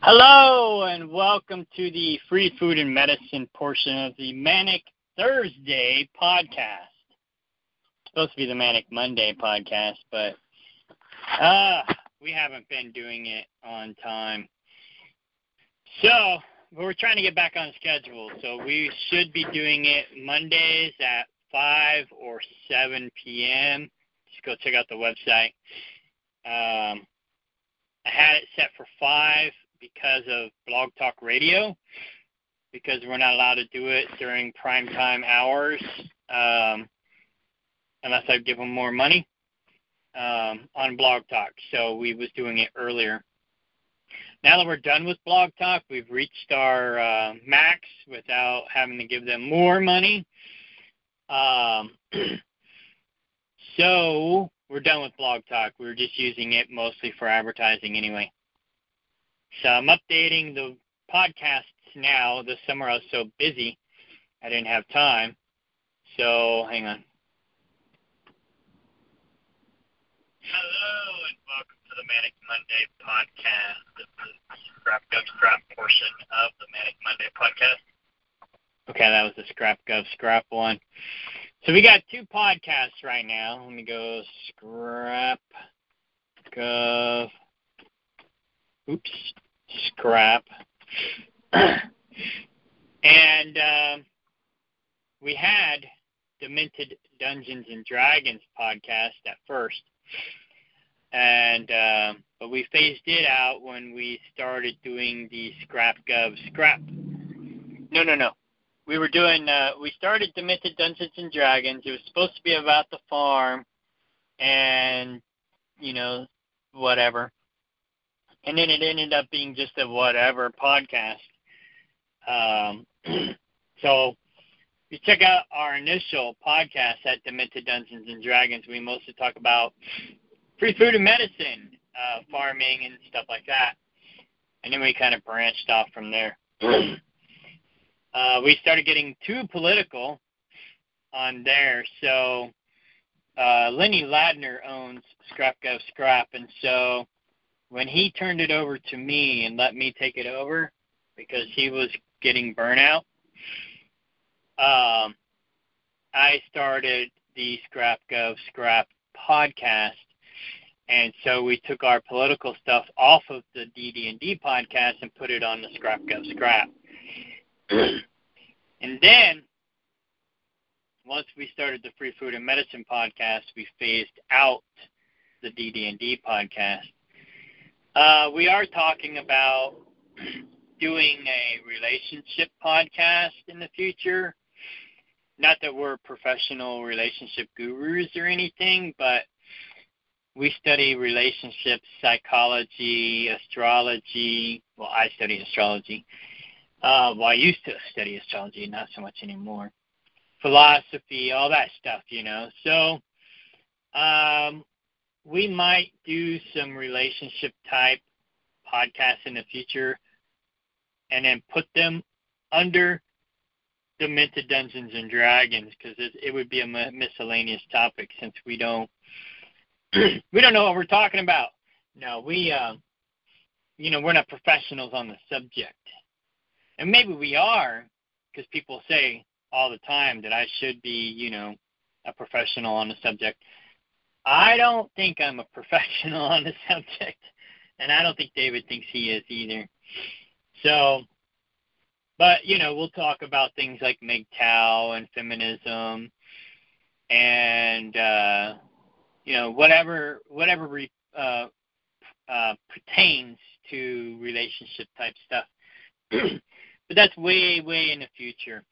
Hello, and welcome to the Free Food and Medicine portion of the Manic Thursday podcast. It's supposed to be the Manic Monday podcast, but we haven't been doing it on time. So, we're trying to get back on schedule. So, we should be doing it Mondays at 5 or 7 p.m. Just go check out the website. I had it set for 5 because of Blog Talk Radio, because we're not allowed to do it during primetime hours unless I give them more money on Blog Talk. So we was doing it earlier. Now that we're done with Blog Talk, we've reached our max without having to give them more money. So we're done with Blog Talk. We're just using it mostly for advertising anyway. So I'm updating the podcasts now. This summer I was so busy, I didn't have time. So, hang on. Hello, and welcome to the Manic Monday podcast. This is the Scrap Gov Scrap portion of the Manic Monday podcast. Okay, that was the Scrap Gov Scrap one. So we got 2 podcasts right now. Let me go Scrap Gov. Scrap. And we had Demented Dungeons and Dragons podcast at first. And but we phased it out when we started doing the Scrap Gov Scrap. No. We started Demented Dungeons and Dragons. It was supposed to be about the farm and, whatever. And then it ended up being just a whatever podcast. So you check out our initial podcast at Demented Dungeons and Dragons. We mostly talk about free food and medicine, farming and stuff like that. And then we kind of branched off from there. We started getting too political on there. So Lenny Ladner owns Scrap Gov Scrap, and so when he turned it over to me and let me take it over because he was getting burnout, I started the Scrap Gov Scrap podcast. And so we took our political stuff off of the DD&D podcast and put it on the Scrap Gov Scrap. And then, once we started the Free Food and Medicine podcast, we phased out the DD&D podcast. We are talking about doing a relationship podcast in the future. Not that we're professional relationship gurus or anything, but we study relationship psychology, astrology. Well, I study astrology. I used to study astrology, not so much anymore. Philosophy, all that stuff, So, we might do some relationship-type podcasts in the future and then put them under Demented Dungeons and Dragons because it would be a miscellaneous topic since we don't know what we're talking about. No, we're not professionals on the subject. And maybe we are because people say all the time that I should be, a professional on the subject. I don't think I'm a professional on the subject, and I don't think David thinks he is either. So, but, we'll talk about things like MGTOW and feminism and, whatever pertains to relationship-type stuff. But that's way, way in the future.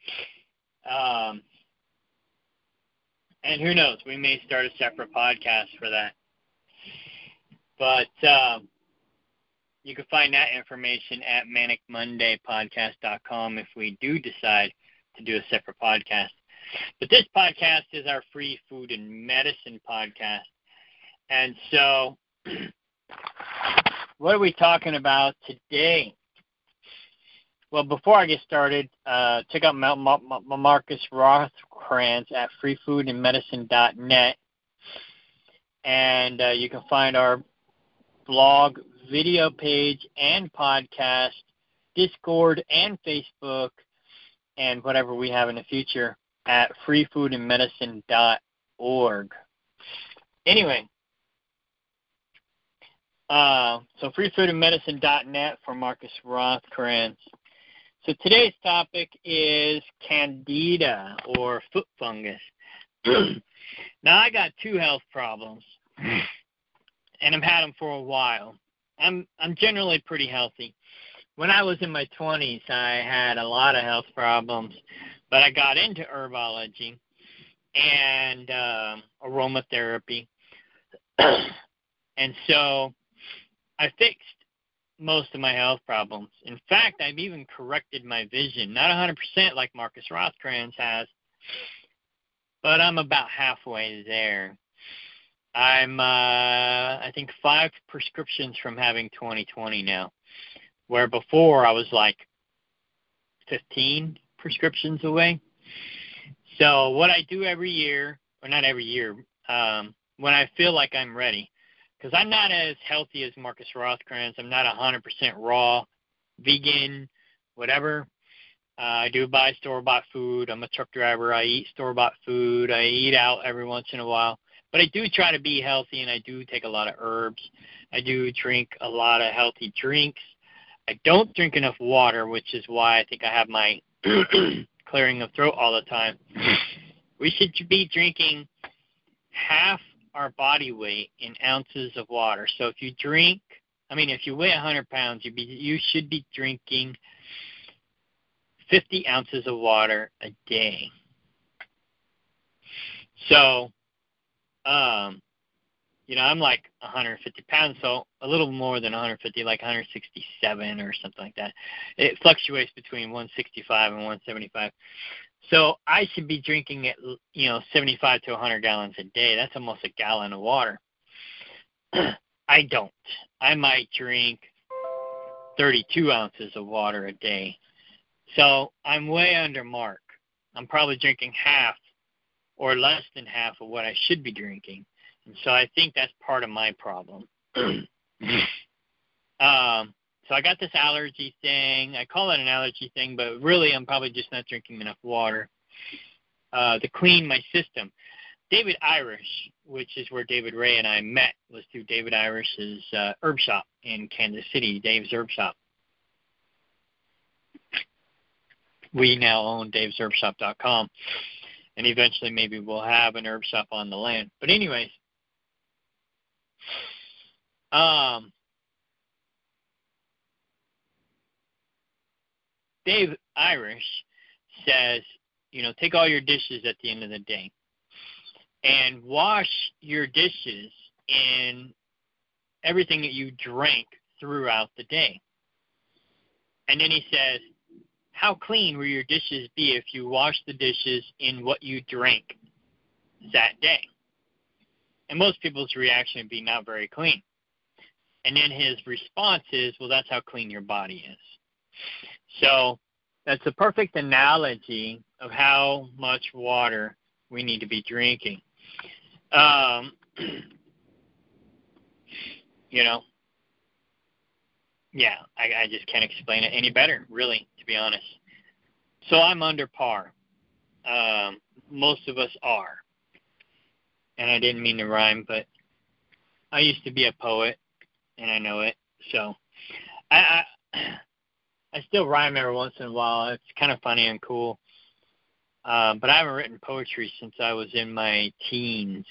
And who knows, we may start a separate podcast for that. But you can find that information at manicmondaypodcast.com if we do decide to do a separate podcast. But this podcast is our Free Food and Medicine podcast. And so, what are we talking about today? Well, before I get started, check out Marcus Rothkranz at freefoodandmedicine.net. And you can find our blog, video page, and podcast, Discord, and Facebook, and whatever we have in the future at freefoodandmedicine.org. Anyway, so freefoodandmedicine.net for Marcus Rothkranz. So today's topic is Candida, or foot fungus. Now, I got two health problems, and I've had them for a while. I'm generally pretty healthy. When I was in my 20s, I had a lot of health problems, but I got into herbology and aromatherapy. And so I fixed most of my health problems. In fact, I've even corrected my vision. Not 100% like Marcus Rothkranz has, but I'm about halfway there. I'm, I think, 5 prescriptions from having 20/20 now, where before I was like 15 prescriptions away. So what I do every year, or not every year, when I feel like I'm ready, because I'm not as healthy as Marcus Rothkranz. I'm not 100% raw, vegan, whatever. I do buy store-bought food. I'm a truck driver. I eat store-bought food. I eat out every once in a while. But I do try to be healthy, and I do take a lot of herbs. I do drink a lot of healthy drinks. I don't drink enough water, which is why I think I have my clearing of throat all the time. We should be drinking half our body weight in ounces of water. So if you if you weigh 100 pounds, you should be drinking 50 ounces of water a day. So, I'm like 150 pounds, so a little more than 150, like 167 or something like that. It fluctuates between 165 and 175. So I should be drinking 75 to 100 gallons a day. That's almost a gallon of water. I don't. I might drink 32 ounces of water a day. So I'm way under mark. I'm probably drinking half or less than half of what I should be drinking. And so I think that's part of my problem. So I got this allergy thing. I call it an allergy thing, but really I'm probably just not drinking enough water to clean my system. David Irish, which is where David Ray and I met, was through David Irish's herb shop in Kansas City, Dave's Herb Shop. We now own davesherbshop.com, and eventually maybe we'll have an herb shop on the land. But anyways, Dave Irish says, take all your dishes at the end of the day and wash your dishes in everything that you drank throughout the day. And then he says, how clean will your dishes be if you wash the dishes in what you drank that day? And most people's reaction would be not very clean. And then his response is, well, that's how clean your body is. So that's a perfect analogy of how much water we need to be drinking. I just can't explain it any better, really, to be honest. So I'm under par. Most of us are. And I didn't mean to rhyme, but I used to be a poet, and I know it. So I still rhyme every once in a while. It's kind of funny and cool. But I haven't written poetry since I was in my teens.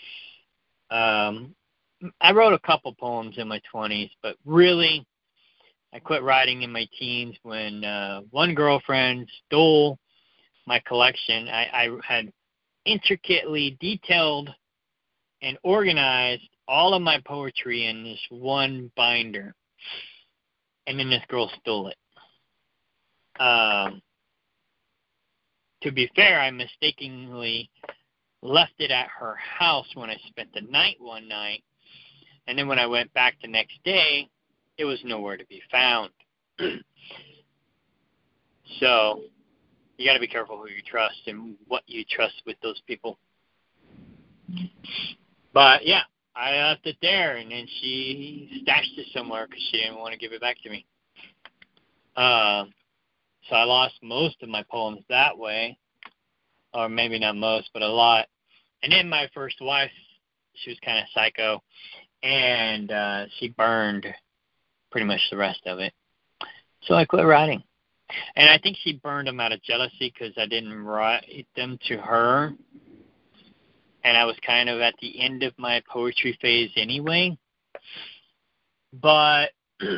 I wrote a couple poems in my 20s, but really I quit writing in my teens when one girlfriend stole my collection. I had intricately detailed and organized all of my poetry in this one binder, and then this girl stole it. To be fair, I mistakenly left it at her house when I spent the night one night, and then when I went back the next day, it was nowhere to be found. So you got to be careful who you trust and what you trust with those people. But yeah, I left it there, and then she stashed it somewhere because she didn't want to give it back to me. So I lost most of my poems that way, or maybe not most, but a lot. And then my first wife, she was kind of psycho, and she burned pretty much the rest of it. So I quit writing. And I think she burned them out of jealousy because I didn't write them to her. And I was kind of at the end of my poetry phase anyway. But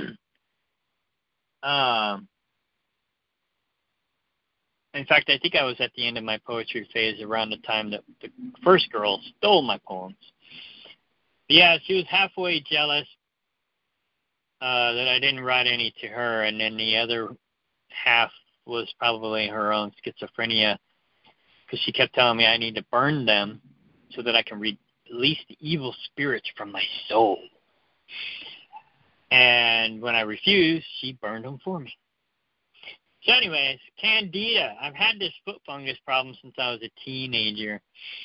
in fact, I think I was at the end of my poetry phase around the time that the first girl stole my poems. But yeah, she was halfway jealous that I didn't write any to her, and then the other half was probably her own schizophrenia, because she kept telling me I need to burn them so that I can release the evil spirits from my soul. And when I refused, she burned them for me. So anyways, Candida. I've had this foot fungus problem since I was a teenager.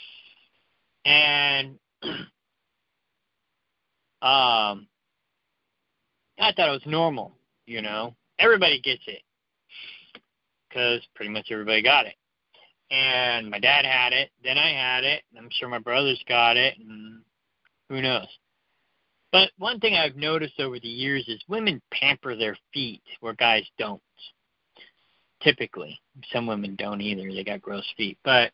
And I thought it was normal, you know. Everybody gets it because pretty much everybody got it. And my dad had it, then I had it, and I'm sure my brothers got it, and who knows. But one thing I've noticed over the years is women pamper their feet where guys don't. Typically. Some women don't either. They got gross feet. But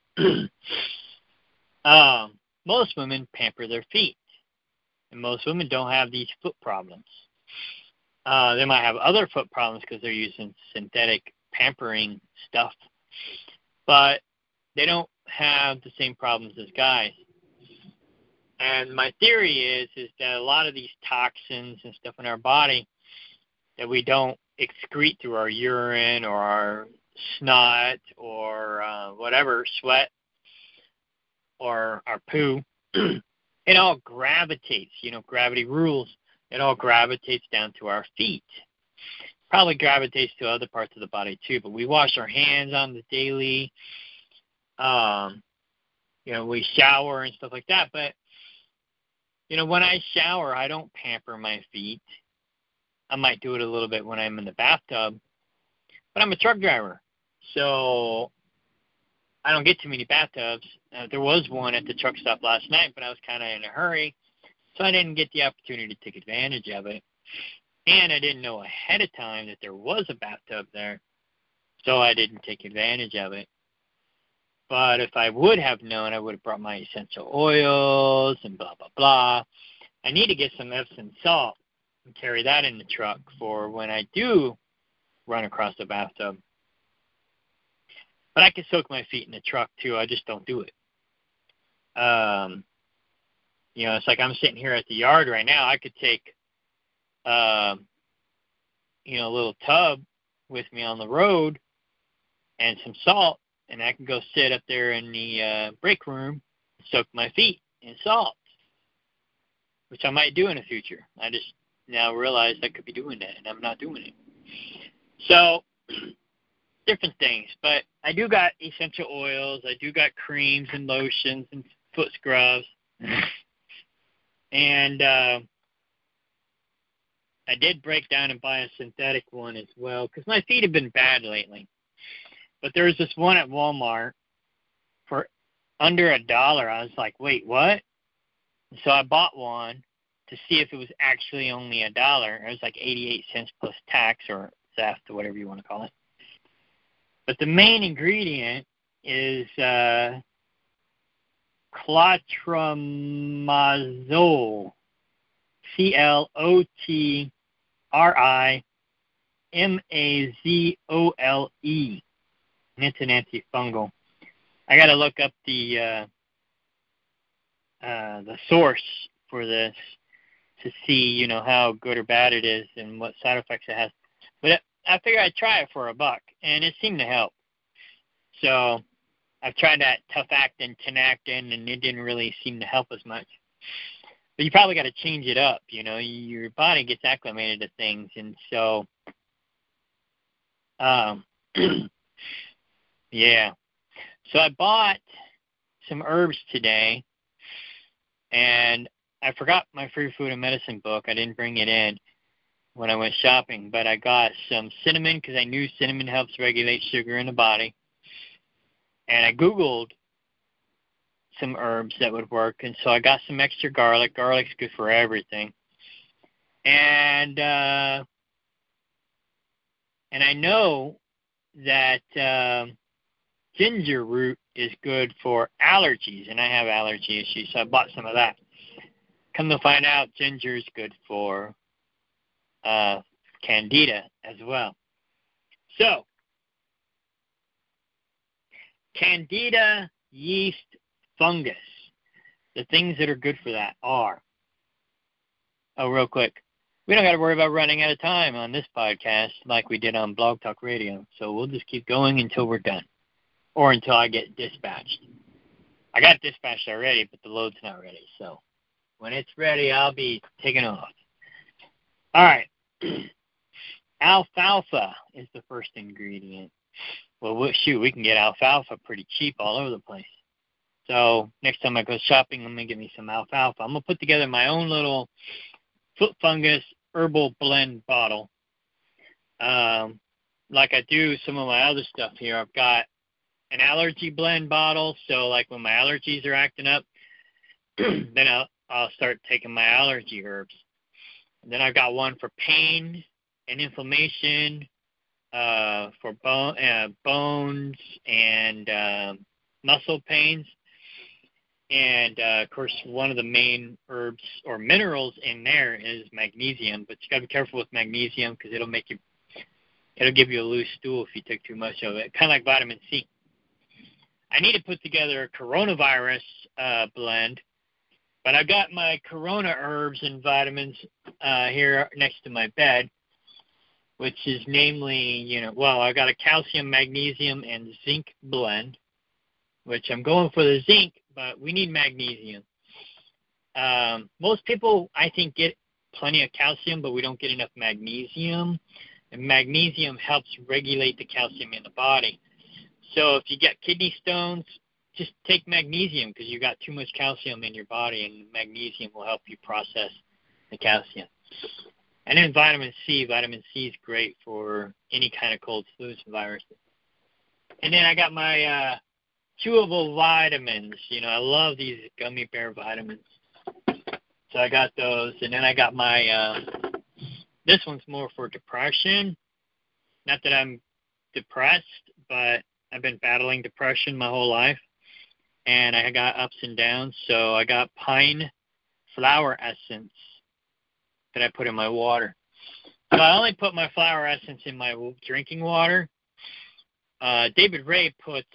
most women pamper their feet. And most women don't have these foot problems. They might have other foot problems because they're using synthetic pampering stuff. But they don't have the same problems as guys. And my theory is that a lot of these toxins and stuff in our body that we don't excrete through our urine or our snot or whatever, sweat or our poo, it all gravitates, gravity rules. It all gravitates down to our feet. Probably gravitates to other parts of the body too, but we wash our hands on the daily. We shower and stuff like that, but when I shower, I don't pamper my feet. I might do it a little bit when I'm in the bathtub, but I'm a truck driver, so I don't get too many bathtubs. There was one at the truck stop last night, but I was kind of in a hurry, so I didn't get the opportunity to take advantage of it. And I didn't know ahead of time that there was a bathtub there, so I didn't take advantage of it. But if I would have known, I would have brought my essential oils and blah, blah, blah. I need to get some Epsom salt and carry that in the truck for when I do run across the bathtub. But I can soak my feet in the truck, too. I just don't do it. It's like I'm sitting here at the yard right now. I could take, a little tub with me on the road and some salt, and I can go sit up there in the break room and soak my feet in salt, which I might do in the future. I just now realize I could be doing that, and I'm not doing it. So, different things. But I do got essential oils. I do got creams and lotions and foot scrubs. And I did break down and buy a synthetic one as well because my feet have been bad lately. But there was this one at Walmart for under $1. I was like, wait, what? So I bought one to see if it was actually only $1. It was like 88 cents plus tax or theft or whatever you want to call it. But the main ingredient is clotrimazole, CLOTRIMAZOLE. And it's an antifungal. I got to look up the source for this to see, how good or bad it is and what side effects it has. But I figured I'd try it for $1, and it seemed to help. So I've tried that Tufactin, Tinactin, and it didn't really seem to help as much. But you probably got to change it up, Your body gets acclimated to things, and so, yeah. So I bought some herbs today, and I forgot my free food and medicine book. I didn't bring it in when I went shopping, but I got some cinnamon because I knew cinnamon helps regulate sugar in the body. And I Googled some herbs that would work, and so I got some extra garlic. Garlic's good for everything. And I know that ginger root is good for allergies, and I have allergy issues, so I bought some of that. Come to find out, ginger is good for candida as well. So, candida yeast fungus. The things that are good for that are, real quick, we don't got to worry about running out of time on this podcast like we did on Blog Talk Radio. So we'll just keep going until we're done, or until I get dispatched. I got dispatched already, but the load's not ready. So when it's ready, I'll be taking off. All right. Alfalfa is the first ingredient. Well, we can get alfalfa pretty cheap all over the place. So next time I go shopping, I'm going to get me some alfalfa. I'm going to put together my own little foot fungus herbal blend bottle. Like I do some of my other stuff here. I've got an allergy blend bottle. So like when my allergies are acting up, then I'll start taking my allergy herbs. And then I've got one for pain and inflammation, for bones and muscle pains. And, of course, one of the main herbs or minerals in there is magnesium. But you got to be careful with magnesium because it'll give you a loose stool if you take too much of it, kind of like vitamin C. I need to put together a coronavirus blend. But I got my corona herbs and vitamins here next to my bed, which is namely, I got a calcium, magnesium, and zinc blend, which I'm going for the zinc, but we need magnesium. Most people, I think, get plenty of calcium, but we don't get enough magnesium. And magnesium helps regulate the calcium in the body. So if you get kidney stones, just take magnesium because you got too much calcium in your body, and magnesium will help you process the calcium. And then vitamin C. Vitamin C is great for any kind of cold, flus, and viruses. And then I got my chewable vitamins. I love these gummy bear vitamins. So I got those. And then I got my, this one's more for depression. Not that I'm depressed, but I've been battling depression my whole life. And I got ups and downs. So I got pine flower essence that I put in my water. So I only put my flower essence in my drinking water. David Ray puts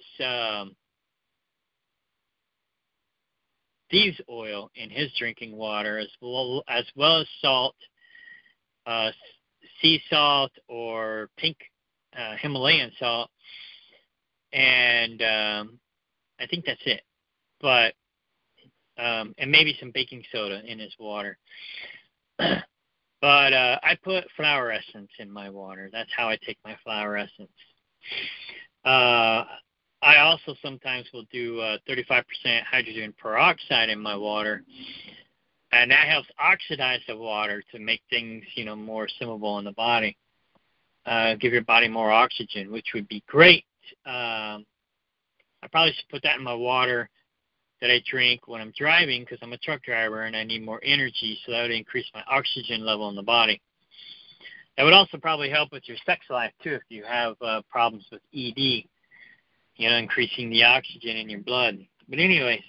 thieves oil in his drinking water, as well as salt, sea salt or pink Himalayan salt, and I think that's it. But and maybe some baking soda in his water. But I put flower essence in my water. That's how I take my flower essence. I also sometimes will do 35% hydrogen peroxide in my water, and that helps oxidize the water to make things, more swimmable in the body. Give your body more oxygen, which would be great. I probably should put that in my water that I drink when I'm driving because I'm a truck driver and I need more energy, so that would increase my oxygen level in the body. That would also probably help with your sex life, too, if you have problems with ED, increasing the oxygen in your blood. But anyways,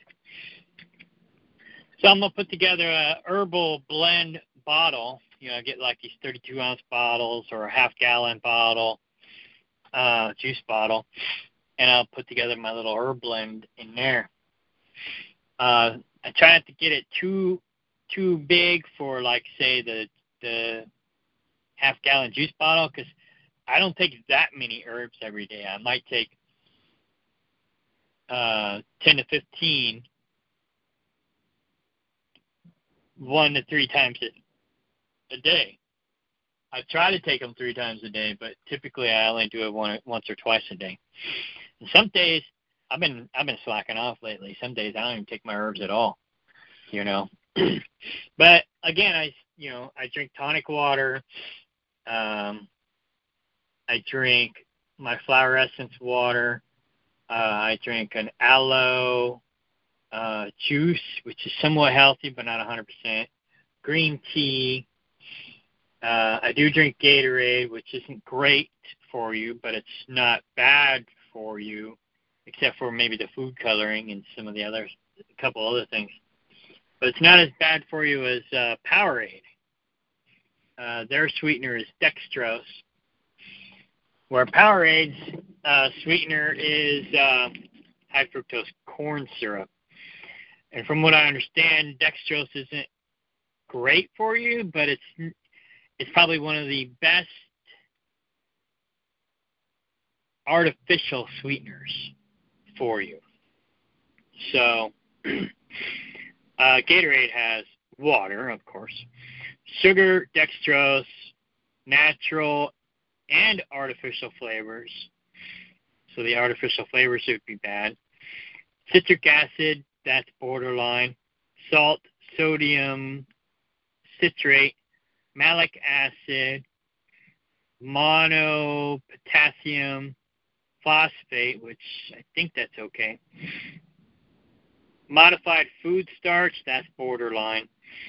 so I'm going to put together a herbal blend bottle. I get like these 32-ounce bottles or a half-gallon bottle, juice bottle, and I'll put together my little herb blend in there. I try not to get it too big for, like, say, the half-gallon juice bottle because I don't take that many herbs every day. I might take 10 to 15 1 to 3 times a day. I try to take them 3 times a day, but typically I only do it once or twice a day. And some days I've been slacking off lately. Some days I don't even take my herbs at all. But again, I drink tonic water. I drink my flower essence water. I drink an aloe juice, which is somewhat healthy, but not 100%. Green tea. I do drink Gatorade, which isn't great for you, but it's not bad for you, except for maybe the food coloring and some of the others, a couple other things. But it's not as bad for you as Powerade. Their sweetener is dextrose, where Powerade's sweetener is high fructose corn syrup. And from what I understand, dextrose isn't great for you, but it's probably one of the best artificial sweeteners for you. So, Gatorade has water, of course, sugar, dextrose, natural and artificial flavors. So the artificial flavors would be bad. Citric acid, that's borderline. Salt, sodium, citrate, malic acid, monopotassium phosphate, which I think that's okay. Modified food starch, that's borderline.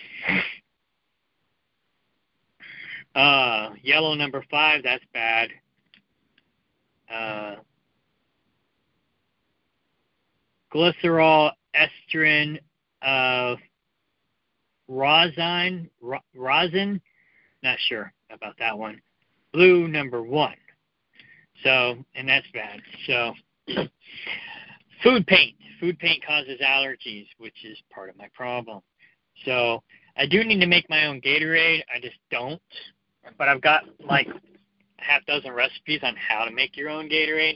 Yellow number 5, that's bad. Glycerol, estrin, rosin, not sure about that one. Blue number 1. So, and that's bad. So, food paint. Food paint causes allergies, which is part of my problem. So, I do need to make my own Gatorade. I just don't. But I've got like a half dozen recipes on how to make your own Gatorade.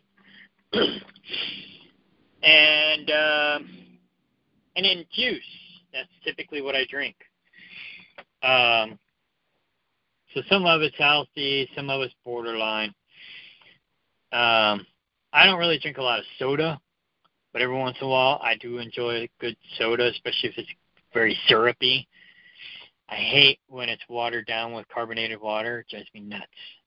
And in juice, that's typically what I drink. So some of it's healthy, some of it's borderline. I don't really drink a lot of soda, but every once in a while I do enjoy a good soda, especially if it's very syrupy. I hate when it's watered down with carbonated water. It drives me nuts.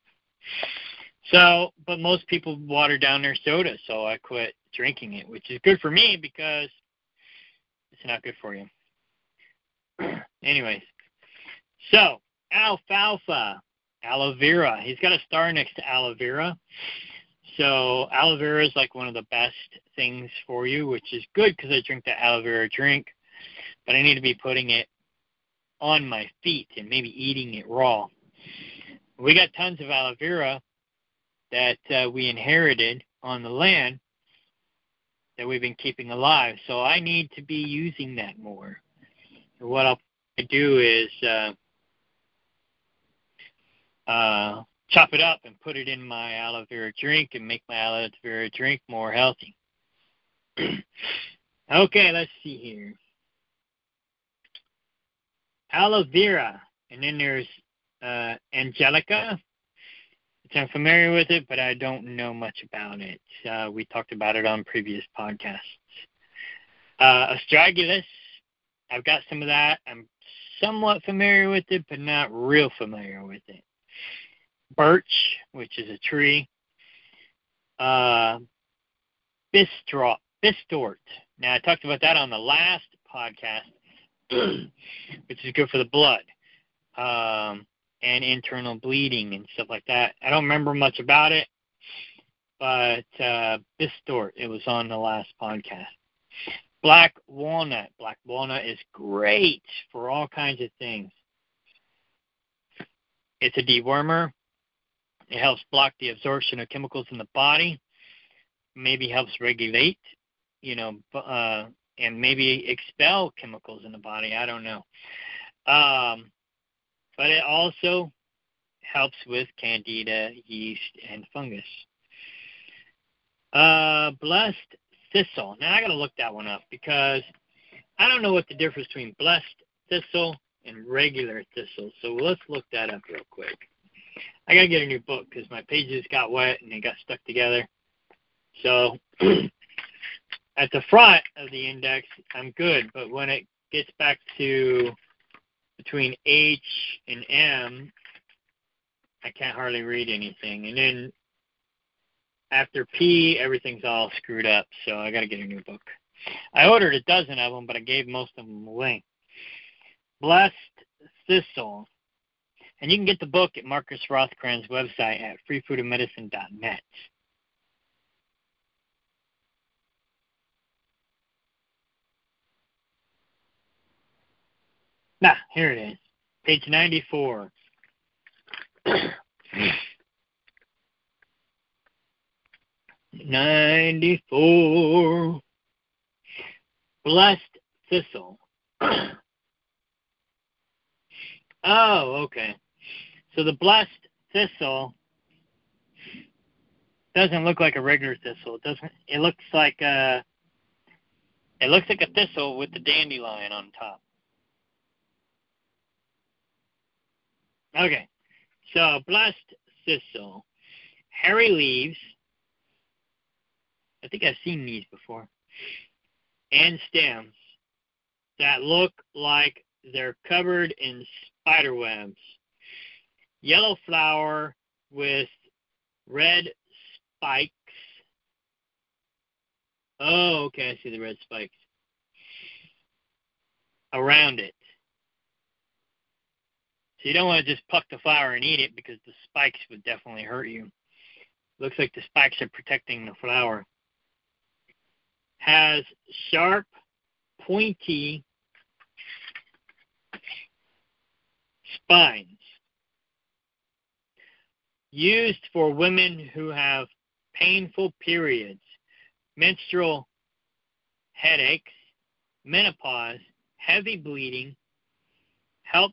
So, but most people water down their soda, so I quit drinking it, which is good for me because it's not good for you. Anyways, so alfalfa, aloe vera. He's got a star next to aloe vera. So aloe vera is like one of the best things for you, which is good because I drink the aloe vera drink, but I need to be putting it on my feet and maybe eating it raw. We got tons of aloe vera that we inherited on the land that we've been keeping alive. So I need to be using that more. And what I'll do is chop it up and put it in my aloe vera drink and make my aloe vera drink more healthy. Okay, let's see here. Aloe vera, and then there's Angelica. I'm familiar with it, but I don't know much about it. We talked about it on previous podcasts. Astragalus, I've got some of that. I'm somewhat familiar with it, but not real familiar with it. Birch, which is a tree. Bistort. Now, I talked about that on the last podcast, which is good for the blood. And internal bleeding and stuff like that. I don't remember much about it, but Bistort, it was on the last podcast. Black walnut. Black walnut is great for all kinds of things. It's a dewormer. It helps block the absorption of chemicals in the body. Maybe helps regulate, and maybe expel chemicals in the body. I don't know. But it also helps with candida, yeast, and fungus. Blessed thistle. Now, I got to look that one up because I don't know what the difference between blessed thistle and regular thistle. So let's look that up real quick. I got to get a new book because my pages got wet and they got stuck together. So at the front of the index, I'm good. But when it gets back to between H and M, I can't hardly read anything. And then after P, everything's all screwed up, so I got to get a new book. I ordered a dozen of them, but I gave most of them away. Blessed Thistle. And you can get the book at Marcus Rothkran's website at freefoodandmedicine.net. Here it is. Page 94. 94. Blessed Thistle. Oh, okay. So the blessed thistle doesn't look like a regular thistle. It looks like a thistle with the dandelion on top. Okay. So blessed thistle. Hairy leaves. I think I've seen these before. And stems that look like they're covered in spider webs. Yellow flower with red spikes. Oh, okay, I see the red spikes around it. So you don't want to just pluck the flower and eat it because the spikes would definitely hurt you. Looks like the spikes are protecting the flower. Has sharp, pointy spines. Used for women who have painful periods, menstrual headaches, menopause, heavy bleeding, helps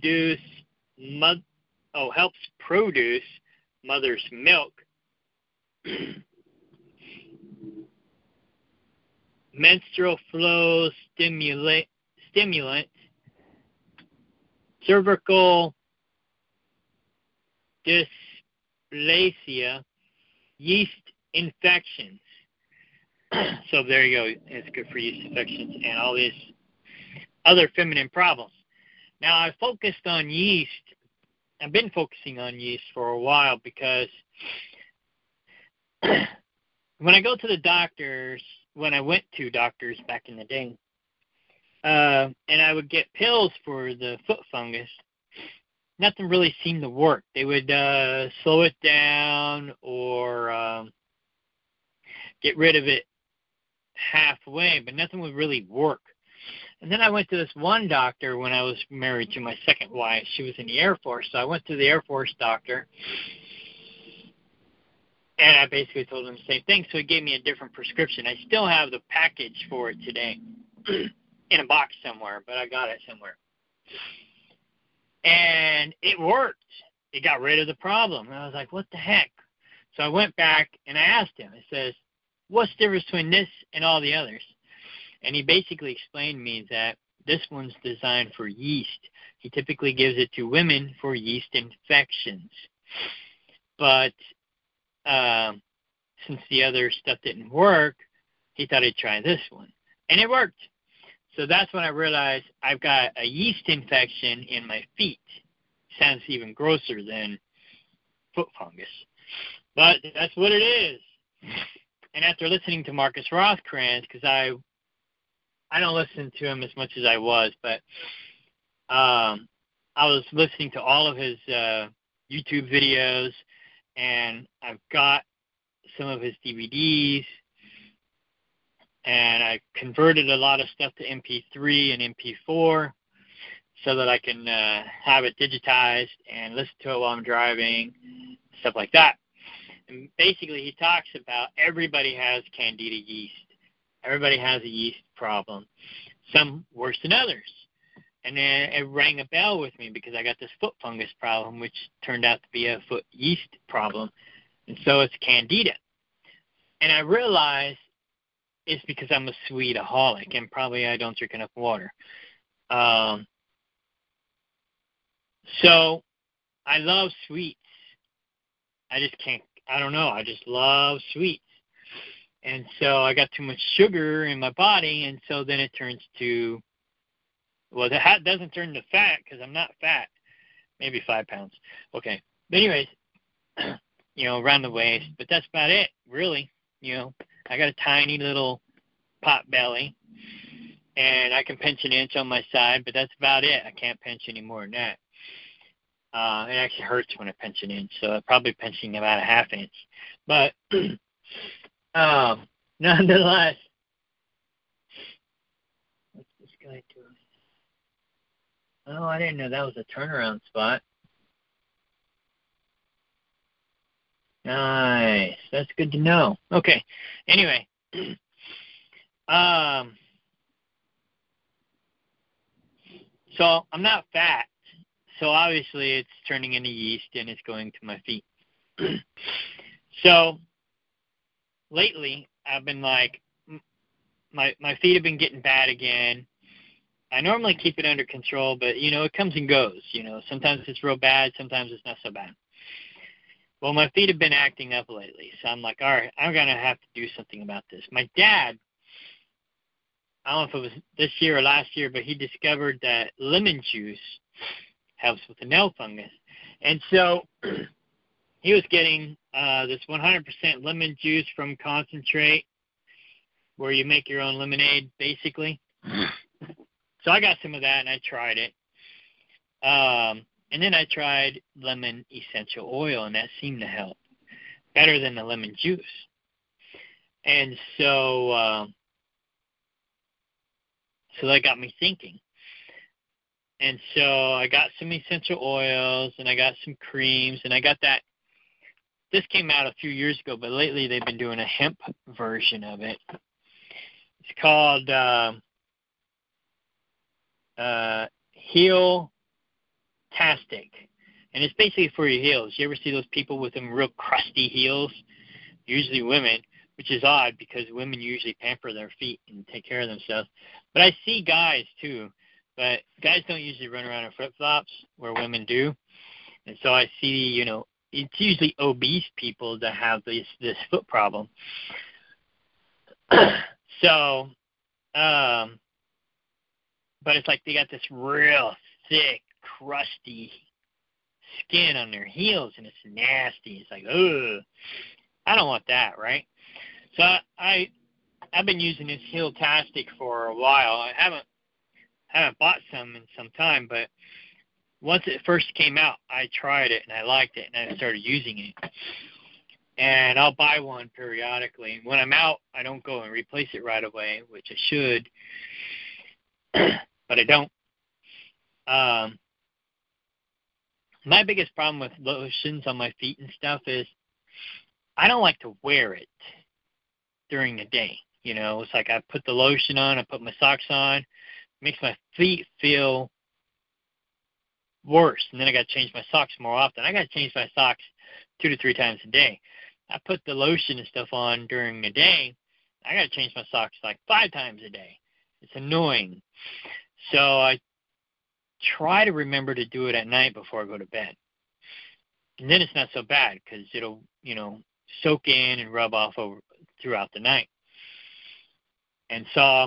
produce mother's milk, menstrual flow stimulant, cervical dysplasia, yeast infections. So there you go. It's good for yeast infections and all these other feminine problems. Now, I've focused on yeast. I've been focusing on yeast for a while because when I go to the doctors, when I went to doctors back in the day, and I would get pills for the foot fungus, nothing really seemed to work. They would slow it down or get rid of it halfway, but nothing would really work. And then I went to this one doctor when I was married to my second wife. She was in the Air Force, so I went to the Air Force doctor, and I basically told him the same thing, so he gave me a different prescription. I still have the package for it today in a box somewhere, but I got it somewhere. And it worked. It got rid of the problem. And I was like, what the heck? So I went back and I asked him. I says, what's the difference between this and all the others? And he basically explained to me that this one's designed for yeast. He typically gives it to women for yeast infections. But since the other stuff didn't work, he thought he'd try this one. And it worked. So that's when I realized I've got a yeast infection in my feet. Sounds even grosser than foot fungus. But that's what it is. And after listening to Marcus Rothkran, because I don't listen to him as much as I was, but I was listening to all of his YouTube videos, and I've got some of his DVDs, and I converted a lot of stuff to MP3 and MP4 so that I can have it digitized and listen to it while I'm driving, stuff like that. And basically, he talks about everybody has candida yeast. Everybody has a yeast problem, some worse than others. And then it rang a bell with me because I got this foot fungus problem, which turned out to be a foot yeast problem. And so it's candida. And I realized it's because I'm a sweetaholic, and probably I don't drink enough water. So I love sweets. I just can't, I don't know, I just love sweets. And so I got too much sugar in my body, and so then it turns to Well, the hat doesn't turn to fat because I'm not fat. Maybe 5 pounds. Okay. But anyways, around the waist. But that's about it, really. I got a tiny little pot belly, and I can pinch an inch on my side, but that's about it. I can't pinch any more than that. It actually hurts when I pinch an inch, so I'm probably pinching about a half inch. But nonetheless, what's this guy doing? Oh, I didn't know that was a turnaround spot. Nice. That's good to know. Okay. Anyway, so I'm not fat. So obviously it's turning into yeast and it's going to my feet. So lately I've been like, my feet have been getting bad again. I normally keep it under control, but it comes and goes. Sometimes it's real bad, sometimes it's not so bad. Well, my feet have been acting up lately, so I'm like, all right, I'm gonna have to do something about this. My dad, I don't know if it was this year or last year, but he discovered that lemon juice helps with the nail fungus, and so he was getting this 100% lemon juice from concentrate, where you make your own lemonade, basically. So I got some of that, and I tried it. And then I tried lemon essential oil, and that seemed to help better than the lemon juice. And so that got me thinking. And so I got some essential oils, and I got some creams, and I got that. This came out a few years ago, but lately they've been doing a hemp version of it. It's called Heel-tastic, and it's basically for your heels. You ever see those people with them real crusty heels? Usually women, which is odd because women usually pamper their feet and take care of themselves. But I see guys too, but guys don't usually run around in flip-flops where women do. And so I see, it's usually obese people that have this foot problem. So, but it's like they got this real thick, crusty skin on their heels, and it's nasty. It's like, ugh, I don't want that, right? So I've been using this Heel-tastic for a while. I haven't bought some in some time, but once it first came out, I tried it and I liked it, and I started using it. And I'll buy one periodically. When I'm out, I don't go and replace it right away, which I should, but I don't. My biggest problem with lotions on my feet and stuff is I don't like to wear it during the day. It's like I put the lotion on, I put my socks on, it makes my feet feel worse, and then I got to change my socks more often. I got to change my socks 2 to 3 times a day. I put the lotion and stuff on during the day, I got to change my socks like 5 times a day. It's annoying. So I try to remember to do it at night before I go to bed. And then it's not so bad because it'll, soak in and rub off throughout the night. And so,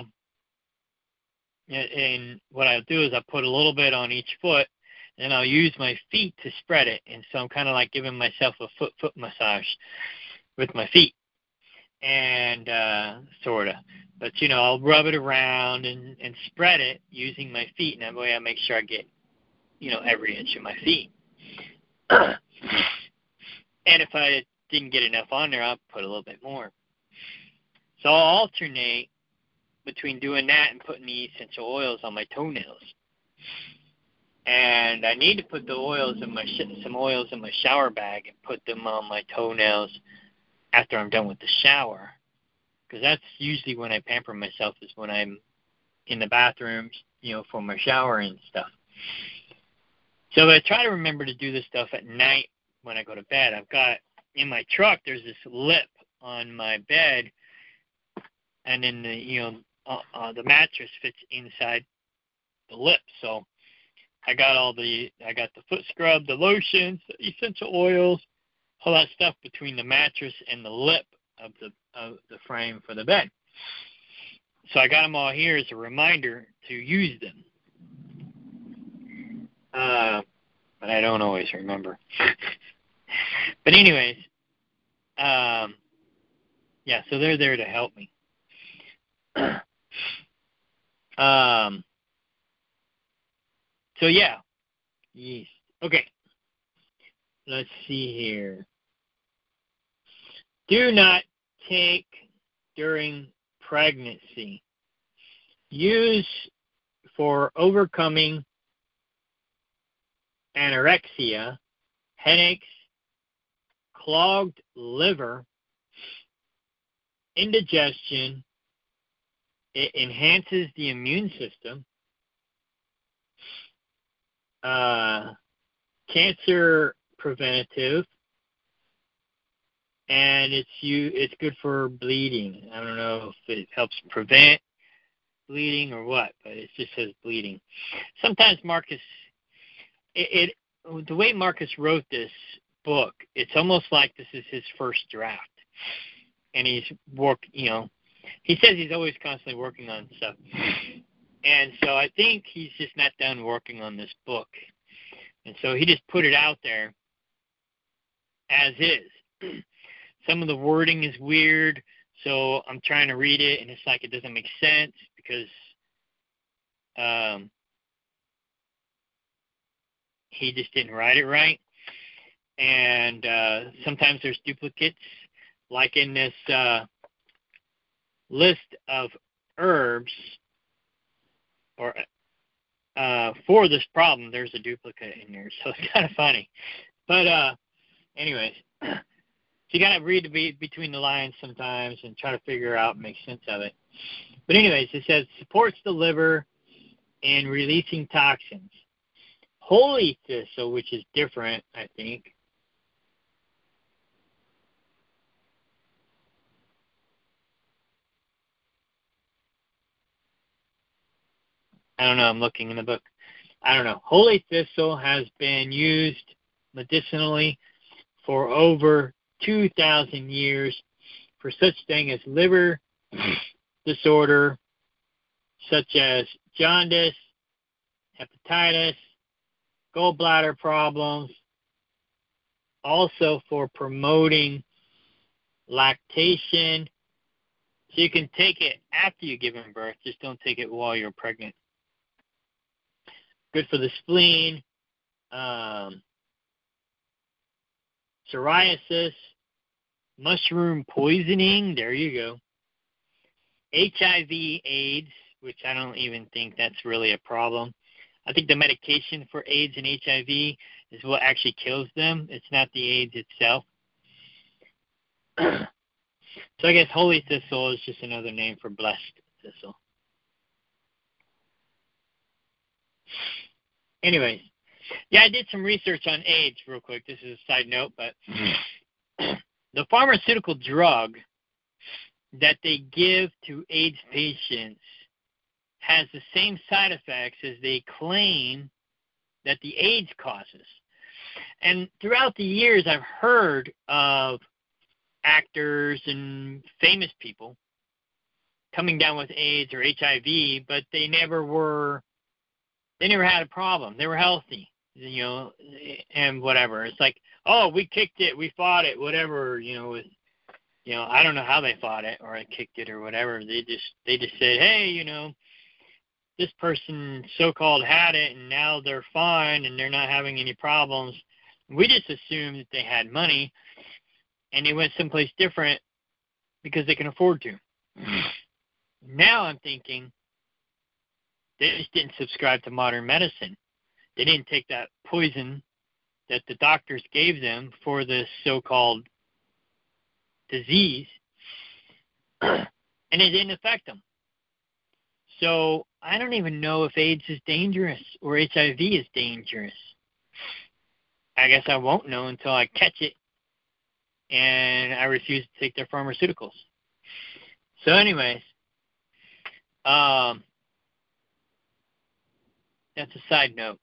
and what I'll do is I'll put a little bit on each foot, and I'll use my feet to spread it. And so I'm kind of like giving myself a foot massage with my feet. And sort of. But, I'll rub it around and spread it using my feet. And that way I make sure I get, every inch of my feet. And if I didn't get enough on there, I'll put a little bit more. So I'll alternate between doing that and putting the essential oils on my toenails. And I need to put the oils in some oils in my shower bag and put them on my toenails after I'm done with the shower, because that's usually when I pamper myself, is when I'm in the bathroom, for my shower and stuff. So I try to remember to do this stuff at night when I go to bed. I've got in my truck, there's this lip on my bed, and then the mattress fits inside the lip. So I got the foot scrub, the lotions, the essential oils, all that stuff between the mattress and the lip of the frame for the bed. So I got them all here as a reminder to use them. but I don't always remember. But anyways, yeah, so they're there to help me. So yeah, yeast. Okay, let's see here. Do not take during pregnancy. Use for overcoming anorexia, headaches, clogged liver, indigestion. It enhances the immune system. Cancer preventative, and it's good for bleeding. I don't know if it helps prevent bleeding or what, but it just says bleeding. Sometimes Marcus, the way Marcus wrote this book, it's almost like this is his first draft, and he says he's always constantly working on stuff, and so I think he's just not done working on this book, and so he just put it out there as is. Some of the wording is weird, so I'm trying to read it, and it's like it doesn't make sense because he just didn't write it right. And sometimes there's duplicates, like in this list of herbs, or for this problem, there's a duplicate in there, so it's kind of funny. But anyways, so you got to read between the lines sometimes and try to figure out and make sense of it. But anyways, it says supports the liver in releasing toxins. Holy thistle, which is different, I think. I don't know. I'm looking in the book. I don't know. Holy thistle has been used medicinally for over 2,000 years for such thing as liver disorder, such as jaundice, hepatitis, gallbladder problems, also for promoting lactation. So you can take it after you give birth, just don't take it while you're pregnant. Good for the spleen, psoriasis, mushroom poisoning, there you go. HIV, AIDS, which I don't even think that's really a problem. I think the medication for AIDS and HIV is what actually kills them. It's not the AIDS itself. So I guess holy thistle is just another name for blessed thistle. Anyways, yeah, I did some research on AIDS real quick. This is a side note, but the pharmaceutical drug that they give to AIDS patients has the same side effects as they claim that the AIDS causes. And throughout the years, I've heard of actors and famous people coming down with AIDS or HIV, but they never had a problem. They were healthy, and whatever. It's like, oh, we kicked it, we fought it, whatever, I don't know how they fought it or kicked it or whatever. They just said, hey, this person so-called had it and now they're fine and they're not having any problems. We just assumed that they had money and they went someplace different because they can afford to. Now I'm thinking they just didn't subscribe to modern medicine. They didn't take that poison that the doctors gave them for this so-called disease, and it didn't affect them. So I don't even know if AIDS is dangerous or HIV is dangerous. I guess I won't know until I catch it and I refuse to take their pharmaceuticals. So anyways, that's a side note.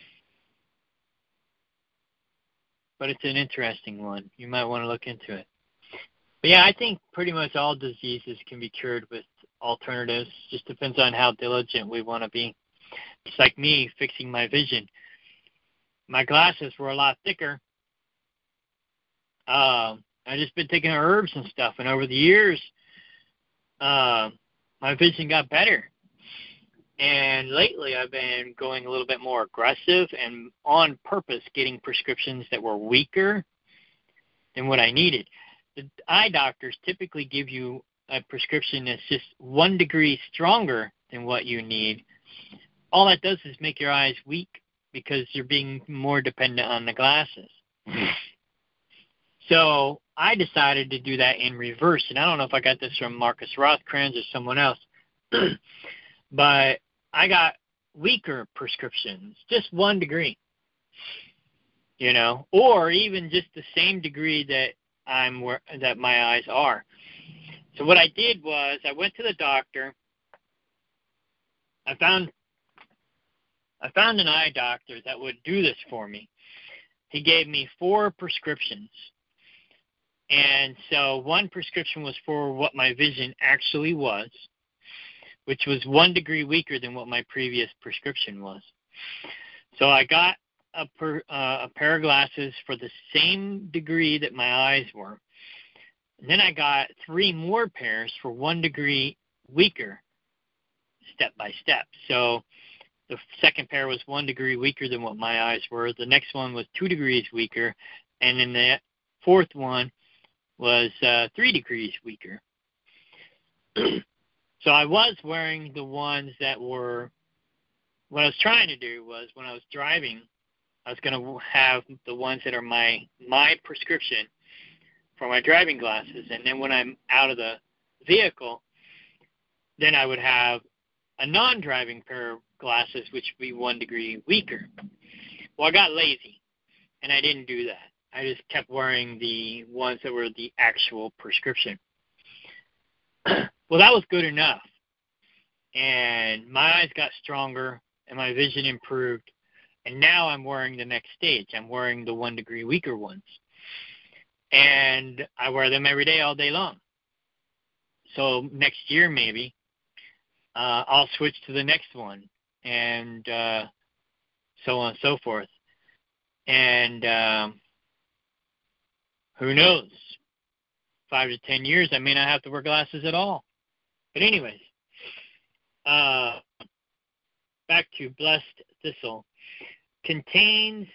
But it's an interesting one. You might want to look into it. But yeah, I think pretty much all diseases can be cured with alternatives. Just depends on how diligent we want to be. It's like me fixing my vision. my glasses were a lot thicker. I just been taking herbs and stuff, and over the years, my vision got better. And lately, I've been going a little bit more aggressive and on purpose getting prescriptions that were weaker than what I needed. The eye doctors typically give you a prescription that's just 1 degree stronger than what you need. All that does is make your eyes weak because you're being more dependent on the glasses. So I decided to do that in reverse. And I don't know if I got this from Marcus Rothkranz or someone else, but I got weaker prescriptions, just 1 degree, or even just the same degree that my eyes are. So what I did was I went to the doctor. I found an eye doctor that would do this for me. He gave me 4 prescriptions. And so 1 prescription was for what my vision actually was, which was 1 degree weaker than what my previous prescription was. So I got a pair of glasses for the same degree that my eyes were. And then I got 3 more pairs for 1 degree weaker, step by step. So the second pair was 1 degree weaker than what my eyes were. The next one was 2 degrees weaker. And then the fourth one was 3 degrees weaker. So I was wearing the ones that were, what I was trying to do was when I was driving, I was going to have the ones that are my prescription for my driving glasses. And then when I'm out of the vehicle, then I would have a non-driving pair of glasses, which would be 1 degree weaker. Well, I got lazy, and I didn't do that. I just kept wearing the ones that were the actual prescription. Well, that was good enough. And my eyes got stronger, and my vision improved. And now I'm wearing the next stage. I'm wearing the 1 degree weaker ones. And I wear them every day, all day long. So next year, maybe, I'll switch to the next one, and so on and so forth. And who knows? 5 to 10 years, I may not have to wear glasses at all. But anyways, back to Blessed Thistle. Contains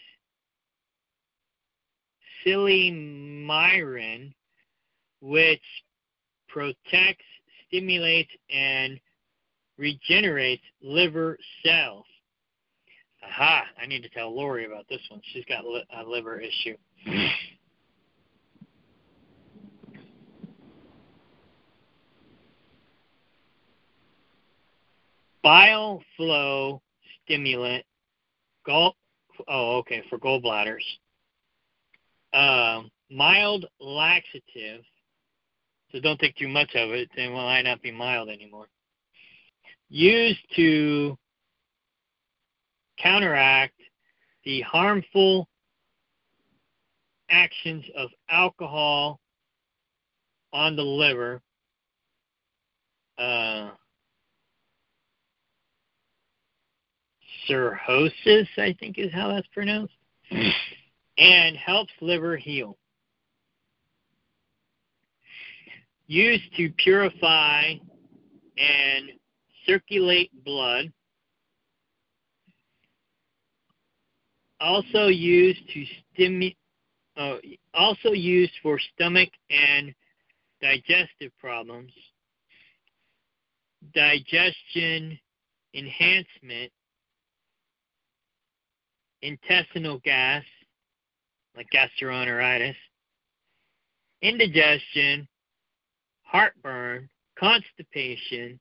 silymirin, which protects, stimulates, and regenerates liver cells. Aha, I need to tell Lori about this one. She's got a liver issue. Bile flow stimulant, for gallbladders. Mild laxative, so don't take too much of it, then it might not be mild anymore. Used to counteract the harmful actions of alcohol on the liver, cirrhosis, I think is how that's pronounced, and helps liver heal. Used to purify and circulate blood. Also used for stomach and digestive problems, digestion enhancement, intestinal gas, like gastroenteritis, indigestion, heartburn, constipation,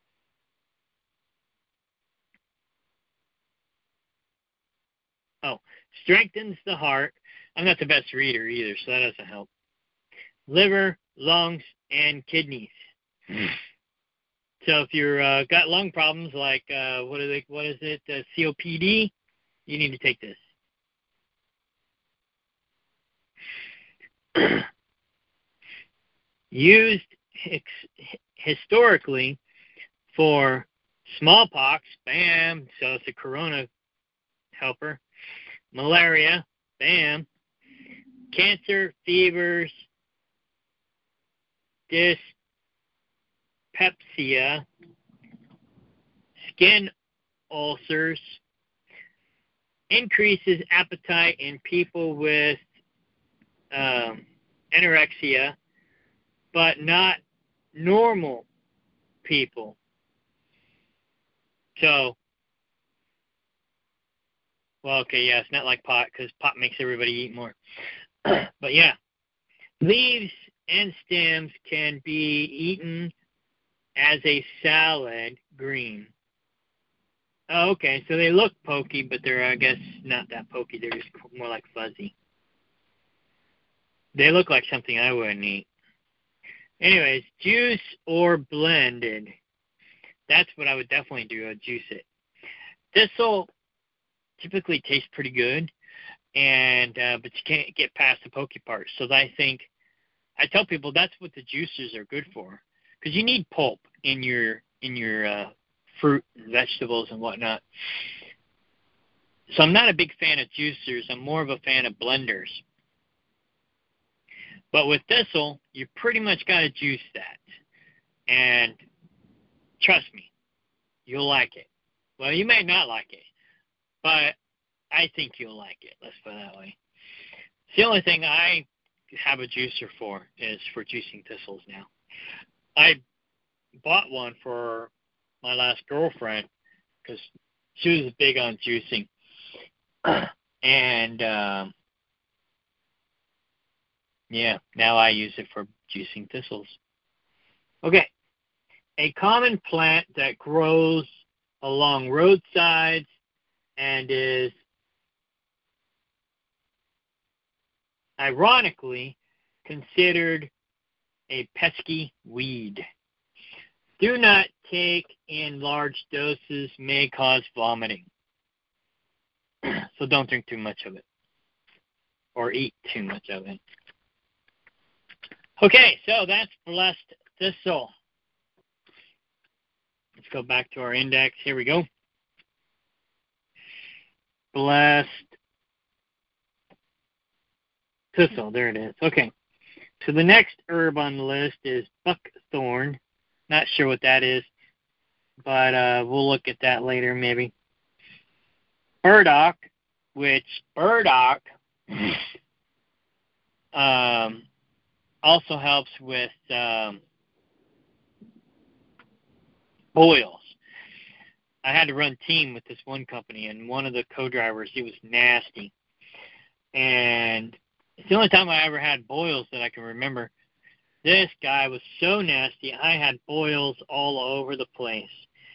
strengthens the heart. I'm not the best reader either, so that doesn't help. Liver, lungs, and kidneys. So if you're got lung problems like what is it, COPD, you need to take this. Used historically for smallpox, bam, so it's a corona helper. malaria, bam, cancer, fevers, dyspepsia, skin ulcers, increases appetite in people with anorexia, but not normal people. So, well, okay, yeah, it's not like pot, because pot makes everybody eat more. But yeah, leaves and stems can be eaten as a salad green. Oh, okay, so they look pokey, but they're, I guess, not that pokey. They're just more like fuzzy. They look like something I wouldn't eat. Anyways, juice or blended. That's what I would definitely do. I'd juice it. This'll typically taste pretty good, and but you can't get past the pokey part. So I tell people that's what the juicers are good for, because you need pulp in your fruit and vegetables and whatnot. So I'm not a big fan of juicers. I'm more of a fan of blenders. But with thistle, you pretty much got to juice that. And trust me, you'll like it. Well, you may not like it, but I think you'll like it. Let's put it that way. It's the only thing I have a juicer for is for juicing thistles now. I bought one for my last girlfriend because she was big on juicing. And, yeah, now I use it for juicing thistles. Okay. A common plant that grows along roadsides and is ironically considered a pesky weed. Do not take in large doses, may cause vomiting. So don't drink too much of it or eat too much of it. Okay, so that's blessed thistle. Let's go back to our index. Here we go. Blessed thistle. There it is. Okay. So the next herb on the list is buckthorn. Not sure what that is, but we'll look at that later maybe. Burdock, which burdock also helps with boils. I had to run team with this one company, and one of the co-drivers, he was nasty. And it's the only time I ever had boils that I can remember. This guy was so nasty, I had boils all over the place.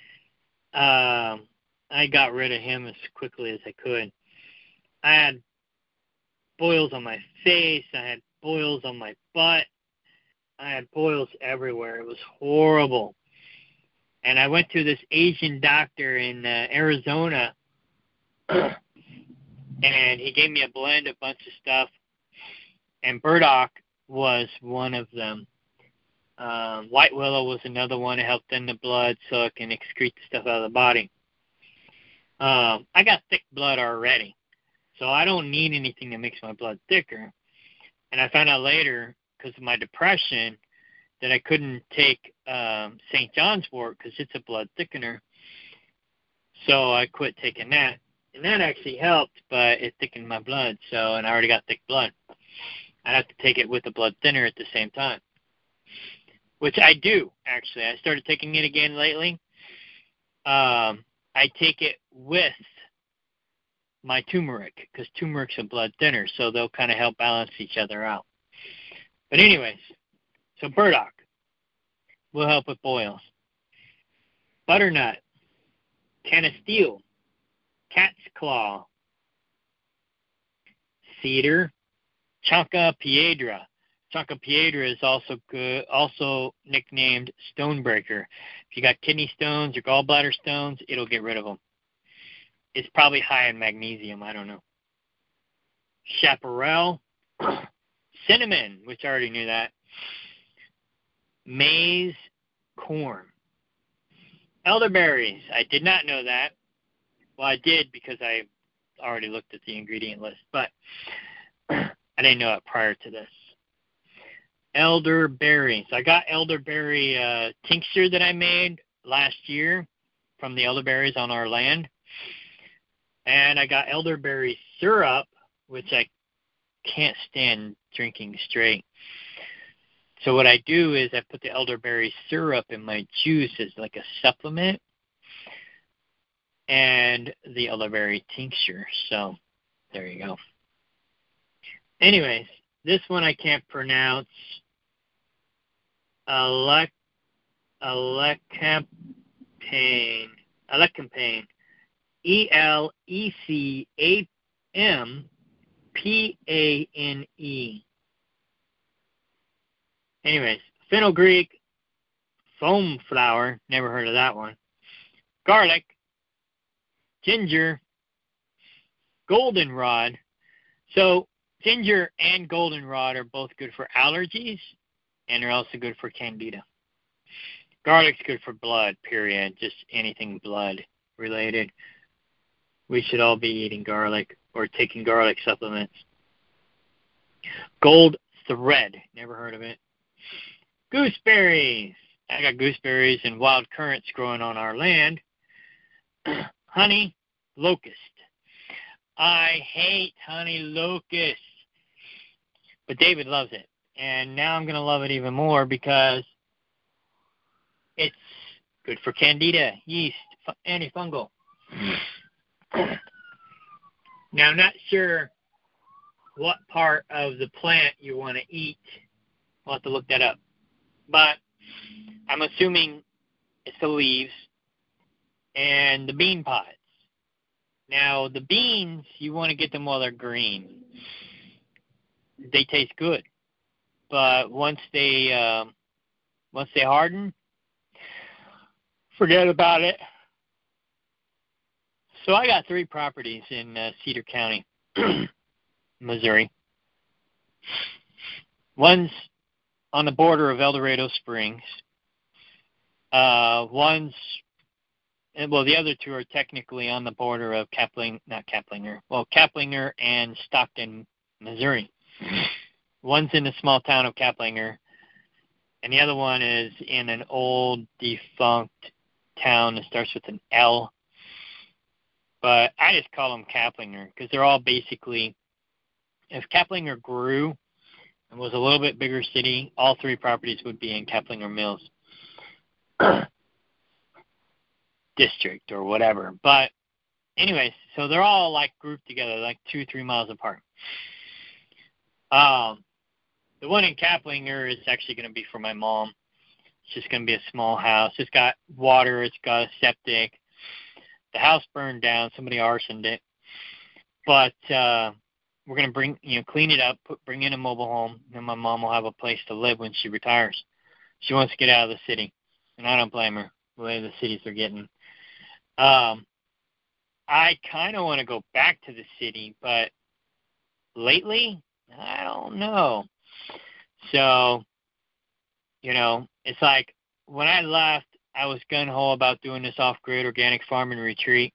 I got rid of him as quickly as I could. I had boils on my face. I had boils on my butt. I had boils everywhere. It was horrible. And I went to this Asian doctor in Arizona, and he gave me a blend of a bunch of stuff, and burdock was one of them. White willow was another one to help thin the blood so it can excrete the stuff out of the body. I got thick blood already, so I don't need anything that makes my blood thicker. And I found out later, because of my depression, that I couldn't take St. John's wort because it's a blood thickener. So I quit taking that. And that actually helped, but it thickened my blood. So, and I already got thick blood. I have to take it with a blood thinner at the same time, which I do, actually. I started taking it again lately. I take it with my turmeric because turmeric's a blood thinner, so they'll kind of help balance each other out. But anyways, so burdock will help with boils. Butternut, canasteel, cat's claw, cedar, chanca piedra. Chanca piedra is also good, also nicknamed stonebreaker. If you got kidney stones or gallbladder stones, it'll get rid of them. It's probably high in magnesium. I don't know. Chaparral, cinnamon, which I already knew that. Maize, corn. Elderberries. I did not know that. Well, I did because I already looked at the ingredient list, but I didn't know it prior to this. Elderberry. So I got elderberry tincture that I made last year from the elderberries on our land. And I got elderberry syrup, which I can't stand drinking straight. So what I do is I put the elderberry syrup in my juice as like a supplement, and the elderberry tincture. So there you go. Anyways, this one I can't pronounce. Elecampane. ELECAMPANE. Anyways, fenugreek, foam flower, never heard of that one. Garlic, ginger, goldenrod. So ginger and goldenrod are both good for allergies, and they're also good for candida. Garlic's good for blood, period. Just anything blood related. We should all be eating garlic or taking garlic supplements. Gold thread, never heard of it. Gooseberries. I got gooseberries and wild currants growing on our land. Honey locust. I hate honey locust, but David loves it. And now I'm going to love it even more because it's good for candida, yeast, antifungal. Now, I'm not sure what part of the plant you want to eat. We'll have to look that up. But I'm assuming it's the leaves and the bean pods. Now, the beans, you want to get them while they're green. They taste good. But once they harden, forget about it. So I got 3 properties in Cedar County, Missouri. One's on the border of El Dorado Springs. The other 2 are technically on the border of Kaplinger and Stockton, Missouri. One's in the small town of Kaplinger, and the other one is in an old defunct town that starts with an L. But I just call them Kaplinger because they're all basically, if Kaplinger grew and was a little bit bigger city, all 3 properties would be in Kaplinger Mills district or whatever. But anyways, so they're all like grouped together, like 2-3 miles apart. The one in Kaplinger is actually going to be for my mom. It's just going to be a small house. It's got water. It's got a septic. The house burned down. Somebody arsoned it. But we're going to clean it up, bring in a mobile home, and my mom will have a place to live when she retires. She wants to get out of the city, and I don't blame her, the way the cities are getting. I kind of want to go back to the city, but lately, I don't know. So, it's like when I left, I was gung-ho about doing this off-grid organic farming retreat.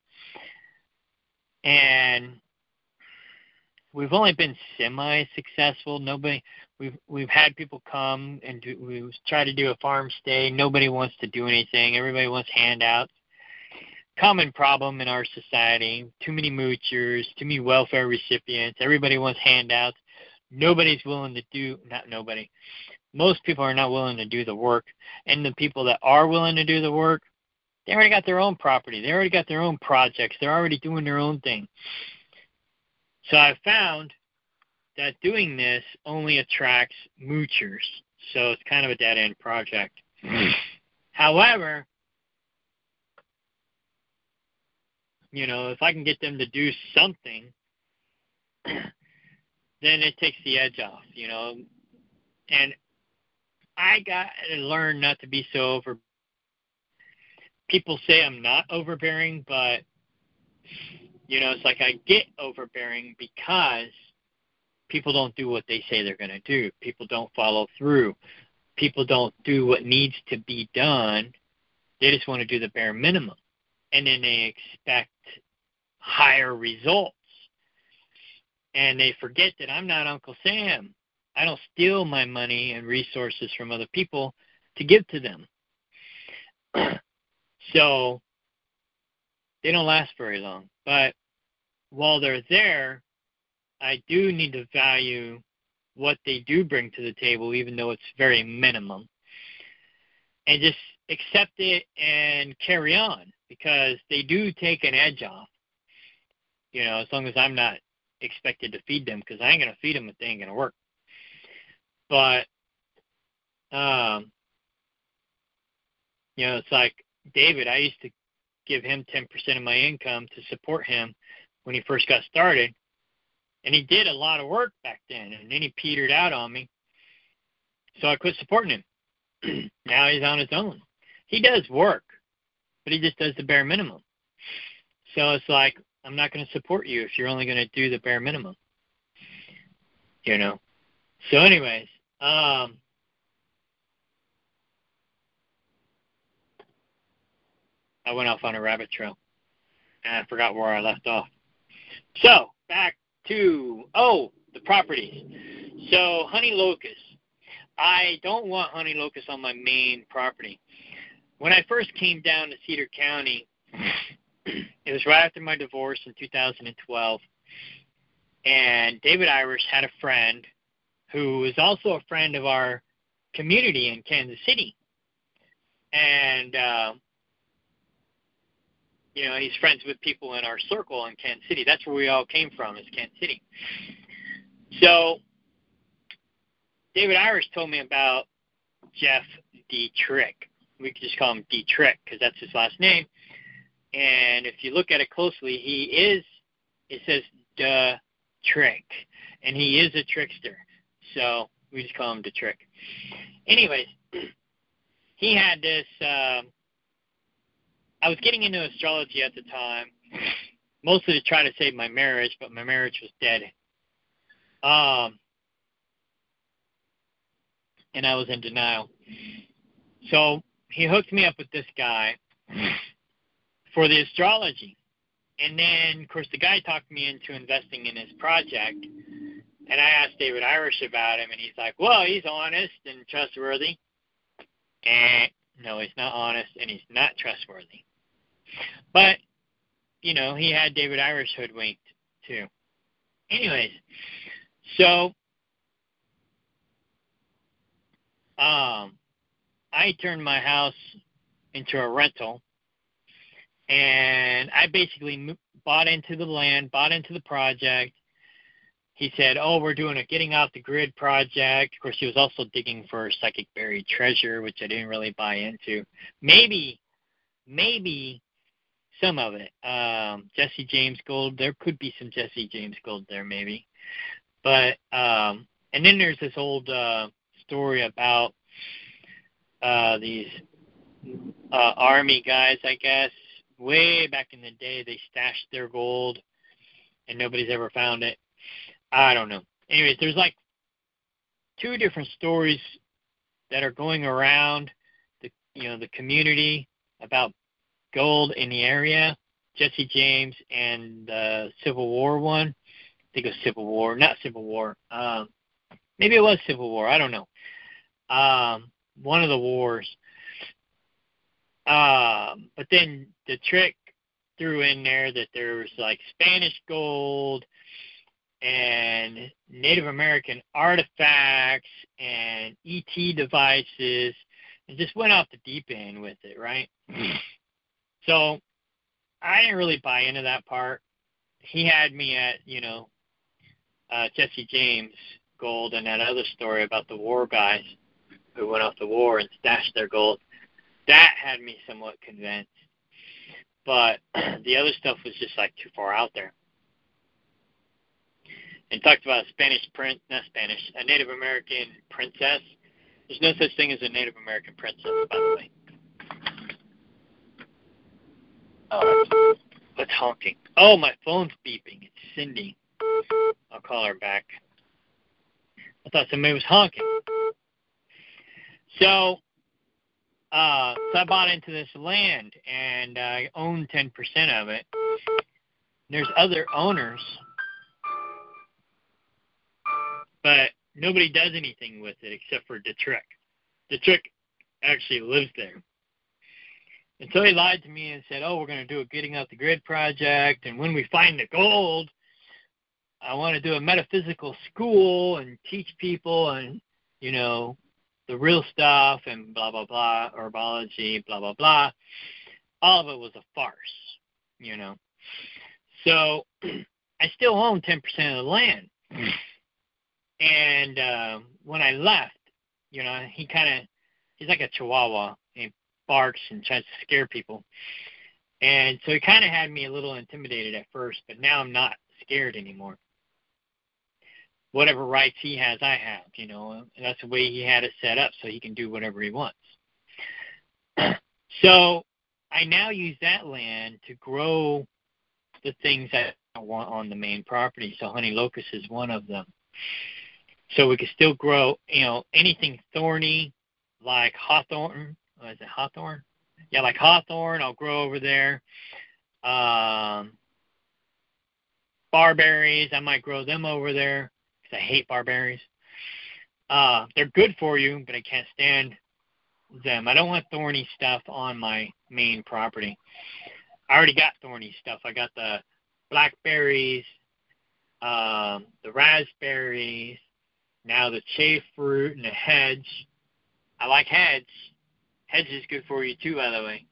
And we've only been semi-successful. We've had people come and we try to do a farm stay. Nobody wants to do anything. Everybody wants handouts. Common problem in our society. Too many moochers, too many welfare recipients. Everybody wants handouts. Nobody's willing to do, not nobody. Most people are not willing to do the work. And the people that are willing to do the work, they already got their own property. They already got their own projects. They're already doing their own thing. So I found that doing this only attracts moochers. So it's kind of a dead-end project. However, if I can get them to do something, then it takes the edge off, And I got to learn not to be so over. People say I'm not overbearing, but, it's like I get overbearing because people don't do what they say they're going to do. People don't follow through. People don't do what needs to be done. They just want to do the bare minimum. And then they expect higher results. And they forget that I'm not Uncle Sam. I don't steal my money and resources from other people to give to them. So they don't last very long. But while they're there, I do need to value what they do bring to the table, even though it's very minimum. And just accept it and carry on, because they do take an edge off. As long as I'm not expected to feed them, because I ain't going to feed them if they ain't going to work. But, it's like David. I used to give him 10% of my income to support him when he first got started. And he did a lot of work back then, and then he petered out on me. So I quit supporting him. Now he's on his own. He does work, but he just does the bare minimum. So it's like, I'm not going to support you if you're only going to do the bare minimum. So anyways, I went off on a rabbit trail, and I forgot where I left off. So, back to, the properties. So, honey locust. I don't want honey locust on my main property. When I first came down to Cedar County, it was right after my divorce in 2012, and David Irish had a friend who was also a friend of our community in Kansas City. And, he's friends with people in our circle in Kansas City. That's where we all came from, is Kansas City. So David Irish told me about Jeff D. Trick. We could just call him D. Trick because that's his last name. And if you look at it closely, it says D. Trick. And he is a trickster. So we just call him D. Trick. Anyways, he had this, I was getting into astrology at the time, mostly to try to save my marriage, but my marriage was dead. And I was in denial. So he hooked me up with this guy for the astrology. And then, of course, the guy talked me into investing in his project. And I asked David Irish about him, and he's like, well, he's honest and trustworthy. And no, he's not honest, and he's not trustworthy. But, he had David Irish hoodwinked, too. Anyways, so I turned my house into a rental, and I basically bought into the land, bought into the project. He said, we're doing a getting off the grid project. Of course, he was also digging for psychic buried treasure, which I didn't really buy into. Maybe some of it. Jesse James gold. There could be some Jesse James gold there, maybe. But, and then there's this old story about these army guys, I guess. Way back in the day, they stashed their gold, and nobody's ever found it. I don't know. Anyways, there's like 2 different stories that are going around the community about gold in the area. Jesse James and the Civil War one. I think it was Civil War, not Civil War. Maybe it was Civil War. I don't know. One of the wars. But then the Trick threw in there that there was like Spanish gold and Native American artifacts and ET devices, and just went off the deep end with it, right? So I didn't really buy into that part. He had me at, Jesse James gold and that other story about the war guys who went off to war and stashed their gold. That had me somewhat convinced. But the other stuff was just like too far out there. And talked about a Native American princess. There's no such thing as a Native American princess, by the way. Oh, what's honking? Oh, my phone's beeping. It's Cindy. I'll call her back. I thought somebody was honking. So I bought into this land, and I own 10% of it. There's other owners nobody does anything with it except for Detrick. Detrick actually lives there. And so he lied to me and said, oh, we're going to do a Getting Out the Grid project, and when we find the gold, I want to do a metaphysical school and teach people and, the real stuff and blah, blah, blah, herbology, blah, blah, blah. All of it was a farce, So I still own 10% of the land. And when I left, he's like a chihuahua. He barks and tries to scare people. And so he kind of had me a little intimidated at first, but now I'm not scared anymore. Whatever rights he has, I have, and that's the way he had it set up, so he can do whatever he wants. So I now use that land to grow the things that I want on the main property. So honey locust is one of them. So we can still grow, anything thorny, like hawthorn. Is it hawthorn? Yeah, like hawthorn, I'll grow over there. Barberries, I might grow them over there. I hate barberries. They're good for you, but I can't stand them. I don't want thorny stuff on my main property. I already got thorny stuff. I got the blackberries, the raspberries, now the chafe fruit and the hedge. I like hedge. Hedge is good for you too, by the way.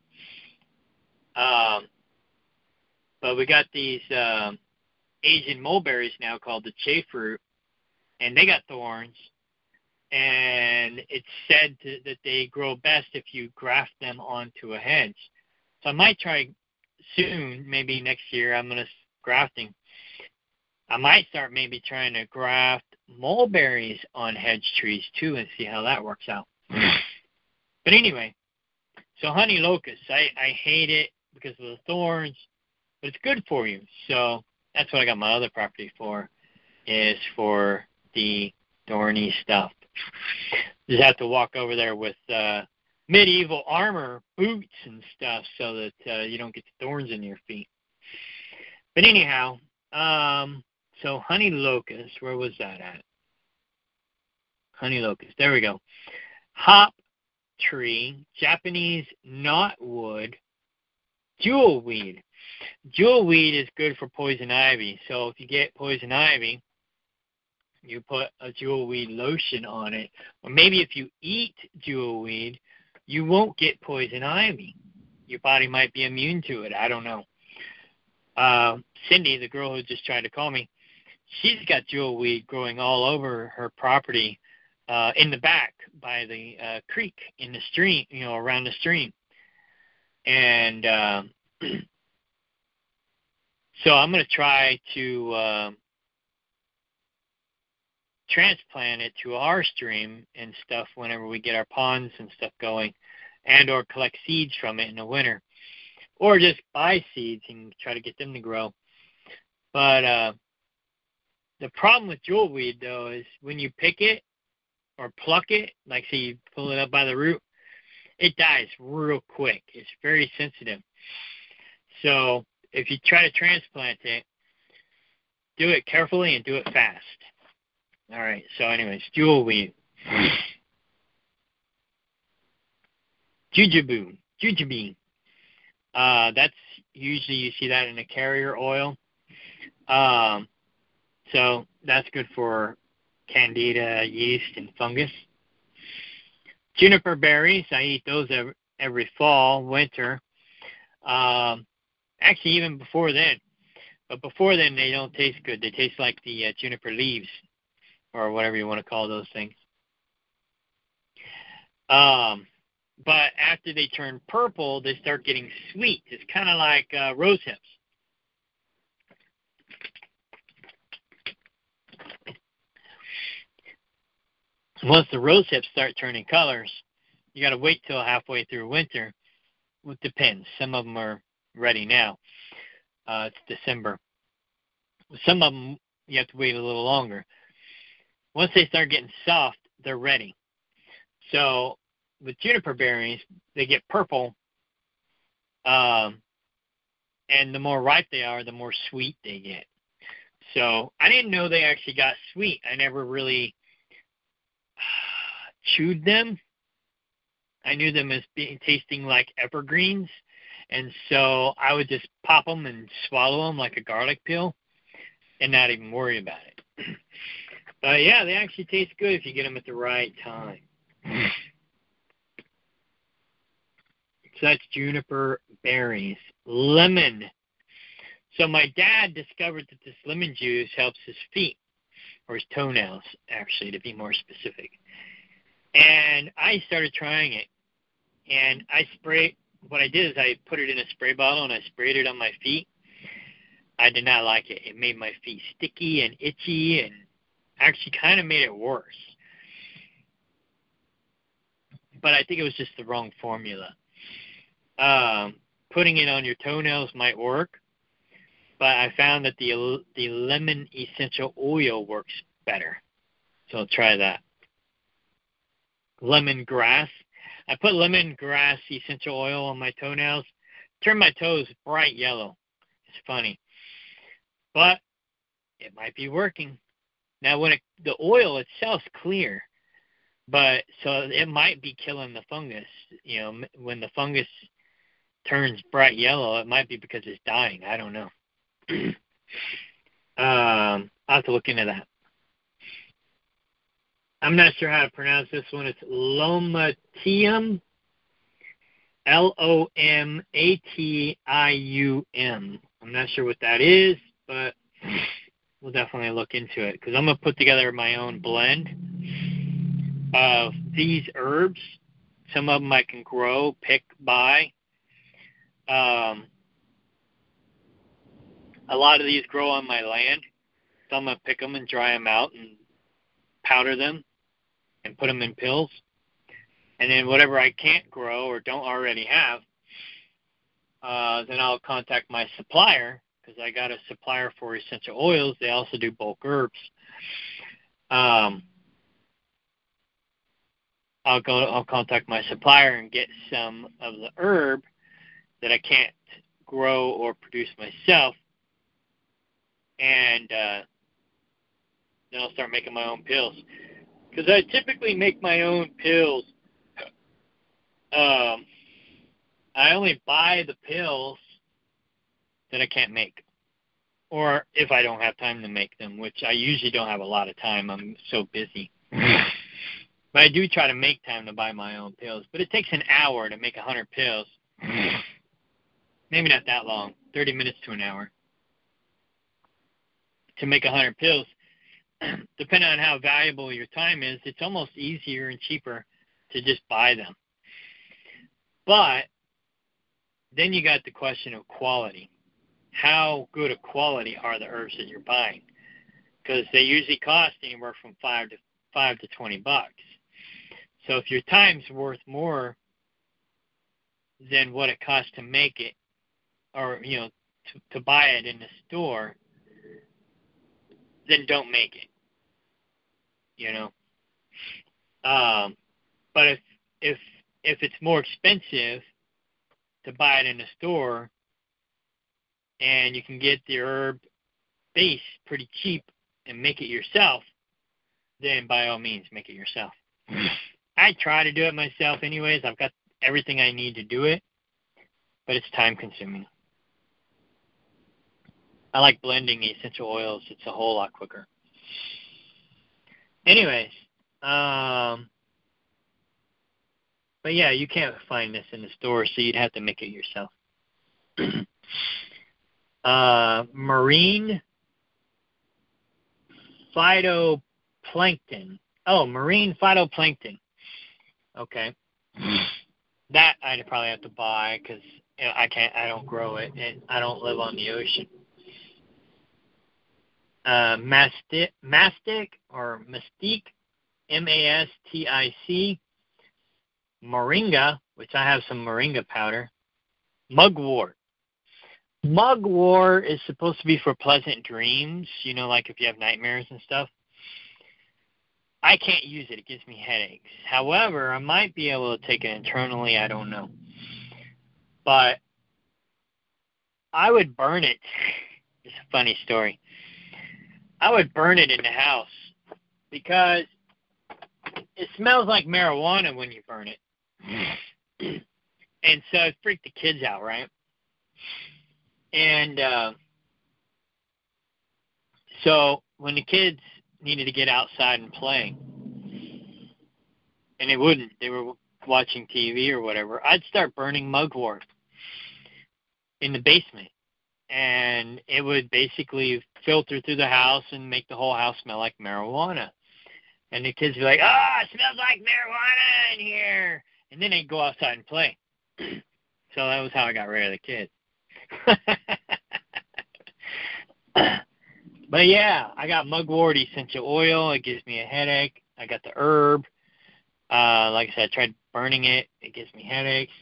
But we got these Asian mulberries now called the chafe fruit. And they got thorns, and it's said that they grow best if you graft them onto a hedge. So I might try soon, maybe next year, I'm going to grafting. I might start maybe trying to graft mulberries on hedge trees too and see how that works out. But anyway, so honey locust, I hate it because of the thorns, but it's good for you. So that's what I got my other property for, is for the thorny stuff. You just have to walk over there with medieval armor, boots and stuff, so that you don't get the thorns in your feet. But anyhow, so honey locust, where was that at? Honey locust, there we go. Hop tree, Japanese knotwood, jewelweed. Jewelweed is good for poison ivy. So if you get poison ivy, you put a jewelweed lotion on it. Or maybe if you eat jewelweed, you won't get poison ivy. Your body might be immune to it. I don't know. Cindy, the girl who just tried to call me, she's got jewelweed growing all over her property in the back by the creek, in the stream, around the stream. And so I'm going to try to transplant it to our stream and stuff whenever we get our ponds and stuff going, and or collect seeds from it in the winter, or just buy seeds and try to get them to grow. But the problem with jewelweed, though, is when you pick it or pluck it, like say you pull it up by the root, it dies real quick. It's very sensitive. So if you try to transplant it, do it carefully and do it fast. All right, so anyways, jewelweed. Jujube. That's usually you see that in a carrier oil. So that's good for candida, yeast, and fungus. Juniper berries, I eat those every fall, winter. Actually, even before then. But before then, they don't taste good. They taste like the juniper leaves, or whatever you want to call those things. But after they turn purple, they start getting sweet. It's kind of like rose hips. Once the rose hips start turning colors, you got to wait till halfway through winter. It depends. Some of them are ready now. It's December. Some of them you have to wait a little longer. Once they start getting soft, they're ready. So with juniper berries, they get purple, and the more ripe they are, the more sweet they get. So I didn't know they actually got sweet. I never really chewed them, I knew them as tasting like evergreens, and so I would just pop them and swallow them like a garlic peel and not even worry about it. But yeah, they actually taste good if you get them at the right time. So that's juniper berries. Lemon. So my dad discovered that this lemon juice helps his feet, or his toenails, actually, to be more specific. And I started trying it. And what I did is I put it in a spray bottle and I sprayed it on my feet. I did not like it. It made my feet sticky and itchy and actually kind of made it worse. But I think it was just the wrong formula. Putting it on your toenails might work, but I found that the lemon essential oil works better. So I'll try that. Lemongrass. I put lemongrass essential oil on my toenails. Turned my toes bright yellow. It's funny. But it might be working. Now, the oil itself's clear, but so it might be killing the fungus. You know, when the fungus turns bright yellow, it might be because it's dying. I don't know. I'll have to look into that. I'm not sure how to pronounce this one. It's Lomatium. Lomatium. I'm not sure what that is, but we'll definitely look into it because I'm going to put together my own blend of these herbs. Some of them I can grow, pick, buy. A lot of these grow on my land, so I'm going to pick them and dry them out and powder them and put them in pills. And then whatever I can't grow or don't already have, then I'll contact my supplier because I got a supplier for essential oils. They also do bulk herbs. I'll contact my supplier and get some of the herb that I can't grow or produce myself, and then I'll start making my own pills. Because I typically make my own pills. I only buy the pills that I can't make, or if I don't have time to make them, which I usually don't have a lot of time. I'm so busy. But I do try to make time to buy my own pills. But it takes an hour to make 100 pills. Maybe not that long, 30 minutes to an hour to make 100 pills. Depending on how valuable your time is, it's almost easier and cheaper to just buy them. But then you got the question of quality. How good a quality are the herbs that you're buying? Because they usually cost anywhere from $5 to $20. So if your time's worth more than what it costs to make it, or to buy it in the store, then don't make it. But if it's more expensive to buy it in the store, and you can get the herb base pretty cheap and make it yourself, then by all means make it yourself. I try to do it myself anyways. I've got everything I need to do it, but it's time consuming. I like blending essential oils. It's a whole lot quicker. Anyways, but yeah, you can't find this in the store, so you'd have to make it yourself. Marine phytoplankton. Oh, marine phytoplankton. Okay. That I'd probably have to buy because I don't grow it, and I don't live on the ocean. Mastic, MASTIC, moringa, which I have some moringa powder, mugwort. Mugwort is supposed to be for pleasant dreams, like if you have nightmares and stuff. I can't use it. It gives me headaches. However, I might be able to take it internally. I don't know. But I would burn it. It's a funny story. I would burn it in the house because it smells like marijuana when you burn it. And so it freaked the kids out, right? And so when the kids needed to get outside and play, and they were watching TV or whatever, I'd start burning mugwort in the basement. And it would basically filter through the house and make the whole house smell like marijuana. And the kids would be like, "Oh, it smells like marijuana in here." And then they'd go outside and play. So that was how I got rid of the kids. But yeah, I got mugwort essential oil. It gives me a headache. I got the herb. Like I said, I tried burning it. It gives me headaches.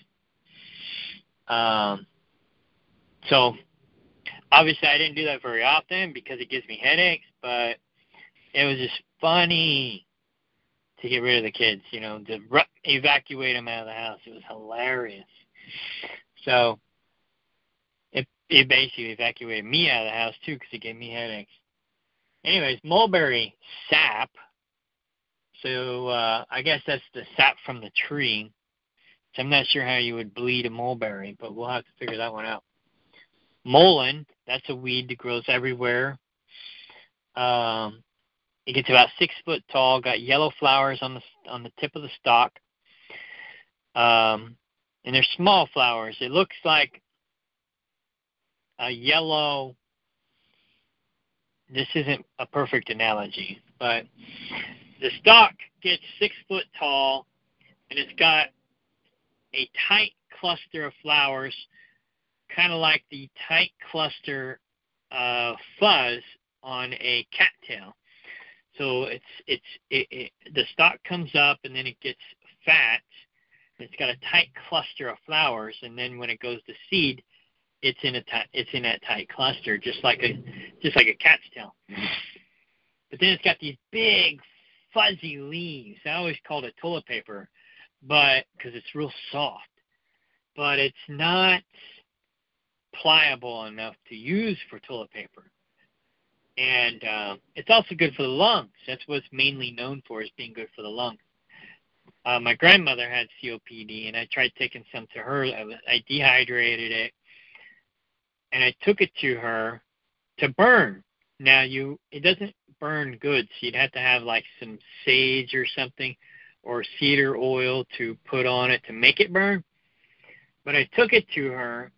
So obviously I didn't do that very often because it gives me headaches, but it was just funny to get rid of the kids, to evacuate them out of the house. It was hilarious. So it basically evacuated me out of the house too because it gave me headaches. Anyways, mulberry sap. So I guess that's the sap from the tree. So I'm not sure how you would bleed a mulberry, but we'll have to figure that one out. Mullein, that's a weed that grows everywhere. It gets about 6 foot tall, got yellow flowers on the tip of the stalk. And they're small flowers. It looks like a yellow, this isn't a perfect analogy, but the stalk gets 6 foot tall, and it's got a tight cluster of flowers, kind of like the tight cluster fuzz on a cattail. So the stalk comes up, and then it gets fat. It's got a tight cluster of flowers, and then when it goes to seed, it's in that tight cluster, just like a cat's tail. But then it's got these big fuzzy leaves. I always called it toilet paper, but because it's real soft, but it's not pliable enough to use for toilet paper. And it's also good for the lungs. That's what it's mainly known for, is being good for the lungs. My grandmother had COPD, and I tried taking some to her. I dehydrated it, and I took it to her to burn. Now, it doesn't burn good, so you'd have to have like some sage or something, or cedar oil to put on it to make it burn. But I took it to her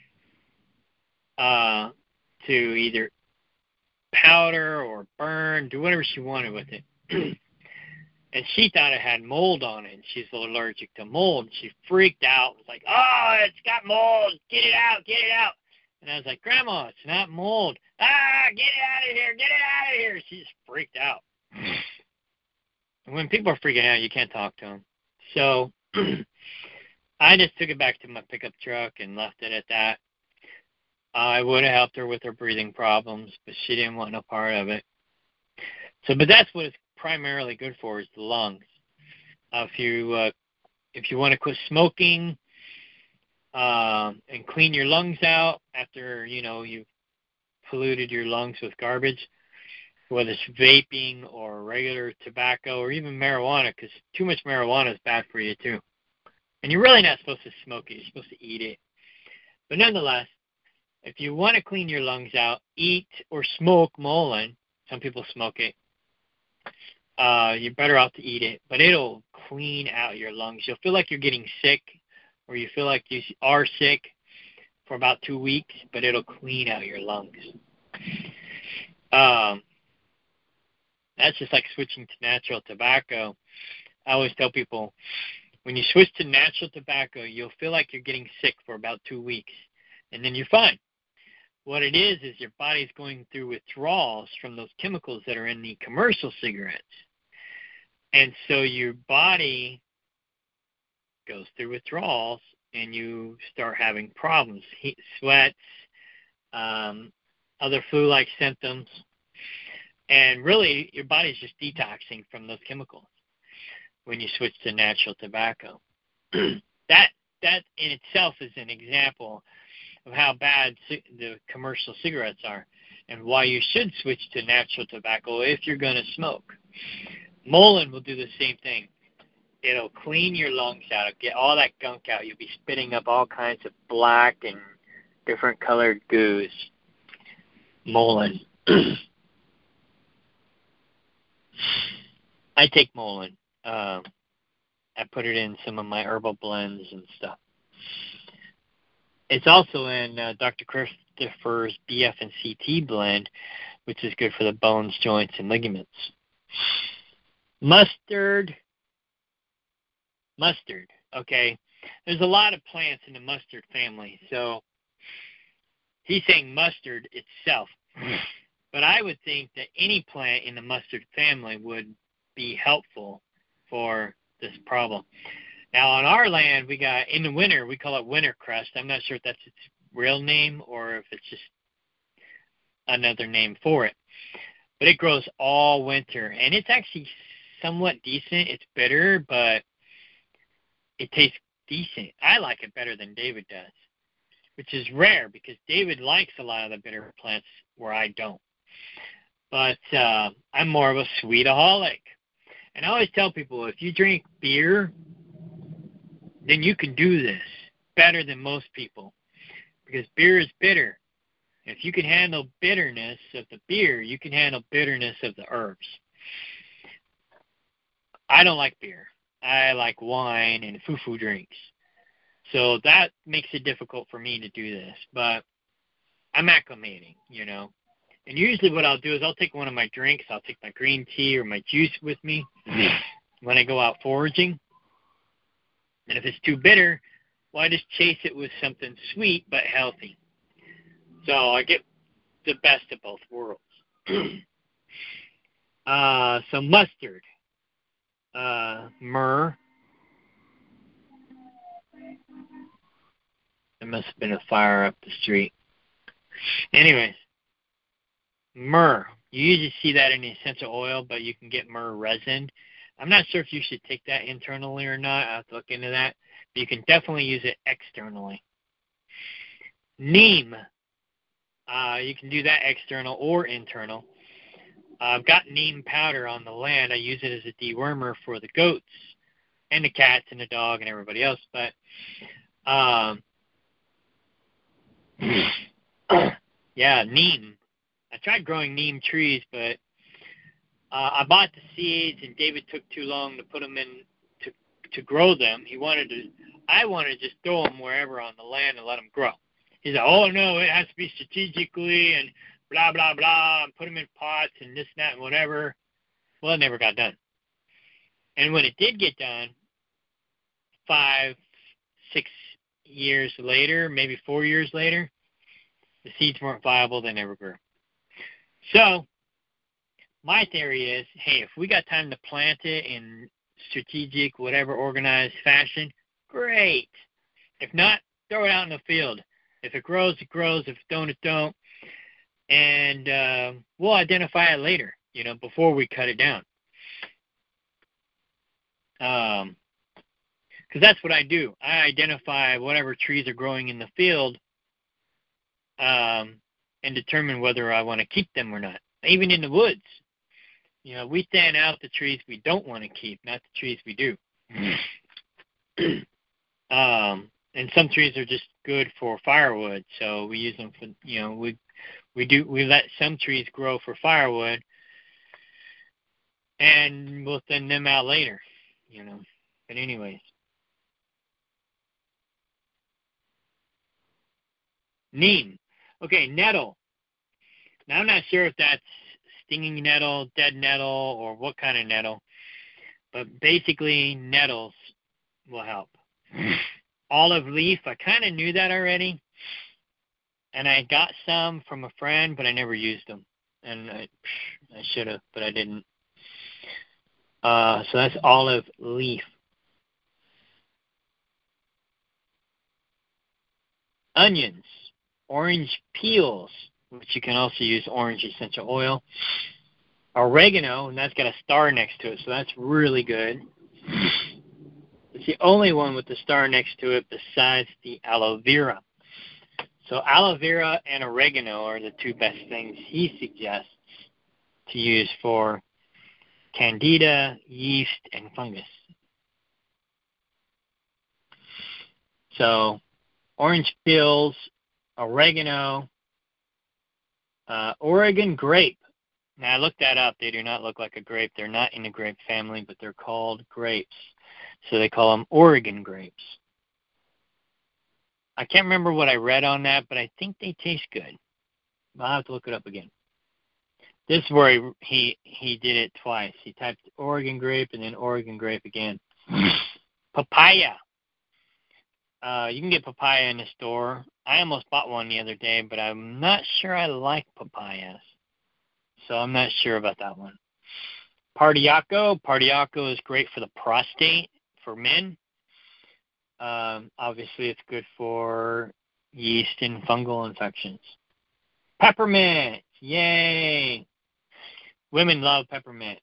to either powder or burn, do whatever she wanted with it. And she thought it had mold on it, and she's allergic to mold. And she freaked out. It was like, "Oh, it's got mold. Get it out, get it out." And I was like, "Grandma, it's not mold." "Ah, get it out of here, get it out of here." She just freaked out. And when people are freaking out, you can't talk to them. So I just took it back to my pickup truck and left it at that. I would have helped her with her breathing problems, but she didn't want no part of it. So, but that's what it's primarily good for, is the lungs. If you want to quit smoking and clean your lungs out after you've polluted your lungs with garbage, whether it's vaping or regular tobacco or even marijuana, because too much marijuana is bad for you too. And you're really not supposed to smoke it. You're supposed to eat it. But nonetheless, if you want to clean your lungs out, eat or smoke mullein. Some people smoke it. You're better off to eat it, but it'll clean out your lungs. You'll feel like you're getting sick, or you feel like you are sick for about 2 weeks, but it'll clean out your lungs. That's just like switching to natural tobacco. I always tell people, when you switch to natural tobacco, you'll feel like you're getting sick for about 2 weeks, and then you're fine. What it is your body's going through withdrawals from those chemicals that are in the commercial cigarettes. And so your body goes through withdrawals, and you start having problems, heat, sweats, other flu-like symptoms. And really, your body's just detoxing from those chemicals when you switch to natural tobacco. That in itself is an example of how bad the commercial cigarettes are, and why you should switch to natural tobacco if you're going to smoke. Mullein will do the same thing. It'll clean your lungs out. It'll get all that gunk out. You'll be spitting up all kinds of black and different colored goos. Mullein. I take mullein. I put it in some of my herbal blends and stuff. It's also in Dr. Christopher's BF and CT blend, which is good for the bones, joints, and ligaments. Mustard. Okay. There's a lot of plants in the mustard family, so he's saying mustard itself. But I would think that any plant in the mustard family would be helpful for this problem. Now, on our land, we got, in the winter, we call it winter crust. I'm not sure if that's its real name or if it's just another name for it. But it grows all winter, and it's actually somewhat decent. It's bitter, but it tastes decent. I like it better than David does, which is rare because David likes a lot of the bitter plants where I don't. But I'm more of a sweetaholic. And I always tell people, if you drink beer, then you can do this better than most people because beer is bitter. If you can handle bitterness of the beer, you can handle bitterness of the herbs. I don't like beer. I like wine and foo-foo drinks. So that makes it difficult for me to do this. But I'm acclimating, And usually what I'll do is I'll take one of my drinks. I'll take my green tea or my juice with me when I go out foraging. And if it's too bitter, well, I just chase it with something sweet but healthy. So I get the best of both worlds. So mustard, myrrh. There must have been a fire up the street. Anyways, myrrh. You usually see that in essential oil, but you can get myrrh resin. I'm not sure if you should take that internally or not. I'll have to look into that. But you can definitely use it externally. Neem. You can do that external or internal. I've got neem powder on the land. I use it as a dewormer for the goats and the cats and the dog and everybody else. But yeah, neem. I tried growing neem trees, but I bought the seeds, and David took too long to put them in to grow them. I wanted to just throw them wherever on the land and let them grow. He's like, oh, no, it has to be strategically and blah, blah, blah, and put them in pots and this, that, and whatever. Well, it never got done. And when it did get done, 5, 6 years later, maybe 4 years later, the seeds weren't viable. They never grew. So my theory is, hey, if we got time to plant it in strategic, whatever, organized fashion, great. If not, throw it out in the field. If it grows, it grows. If it don't, it don't. And we'll identify it later, before we cut it down. Because that's what I do. I identify whatever trees are growing in the field and determine whether I want to keep them or not. Even in the woods. We stand out the trees we don't want to keep, not the trees we do. And some trees are just good for firewood, so we use them for, we let some trees grow for firewood, and we'll thin them out later, But anyways. Neem. Okay, nettle. Now I'm not sure if that's stinging nettle, dead nettle, or what kind of nettle, but basically nettles will help. Olive leaf, I kind of knew that already, and I got some from a friend, but I never used them, and I should have, but I didn't. So that's olive leaf. Onions, orange peels, which you can also use orange essential oil. Oregano, and that's got a star next to it, so that's really good. It's the only one with the star next to it besides the aloe vera. So aloe vera and oregano are the two best things he suggests to use for candida, yeast, and fungus. So, orange peels, oregano, Oregon grape. Now, I looked that up. They do not look like a grape. They're not in the grape family, but they're called grapes. So they call them Oregon grapes. I can't remember what I read on that, but I think they taste good. I'll have to look it up again. This is where he did it twice. He typed Oregon grape and then Oregon grape again. Papaya. You can get papaya in the store. I almost bought one the other day, but I'm not sure I like papayas. So I'm not sure about that one. Pardiaco. Pardiaco is great for the prostate for men. Obviously, it's good for yeast and fungal infections. Peppermint. Yay. Women love peppermint.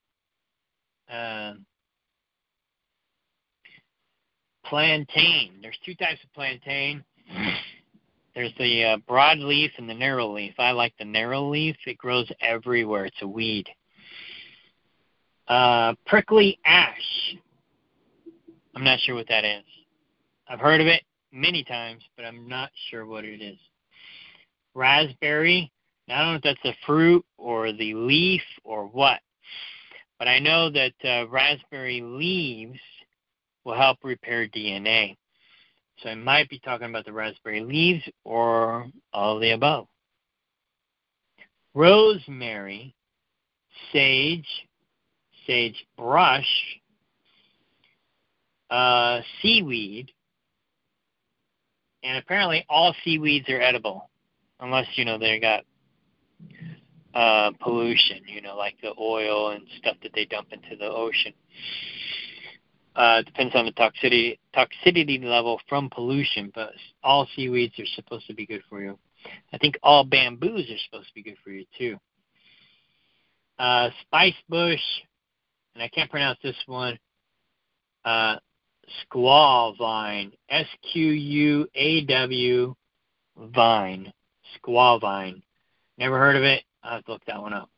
Plantain. There's two types of plantain. There's the broadleaf and the narrow leaf. I like the narrow leaf. It grows everywhere. It's a weed. Prickly ash. I'm not sure what that is. I've heard of it many times, but I'm not sure what it is. Raspberry. Now, I don't know if that's the fruit or the leaf or what, but I know that raspberry leaves will help repair DNA. So I might be talking about the raspberry leaves or all of the above. Rosemary, sage brush, seaweed, and apparently all seaweeds are edible, unless, they got pollution, like the oil and stuff that they dump into the ocean. Depends on the toxicity level from pollution, but all seaweeds are supposed to be good for you. I think all bamboos are supposed to be good for you, too. Spice bush, and I can't pronounce this one, squaw vine, SQUAW vine, squaw vine. Never heard of it? I'll have to look that one up.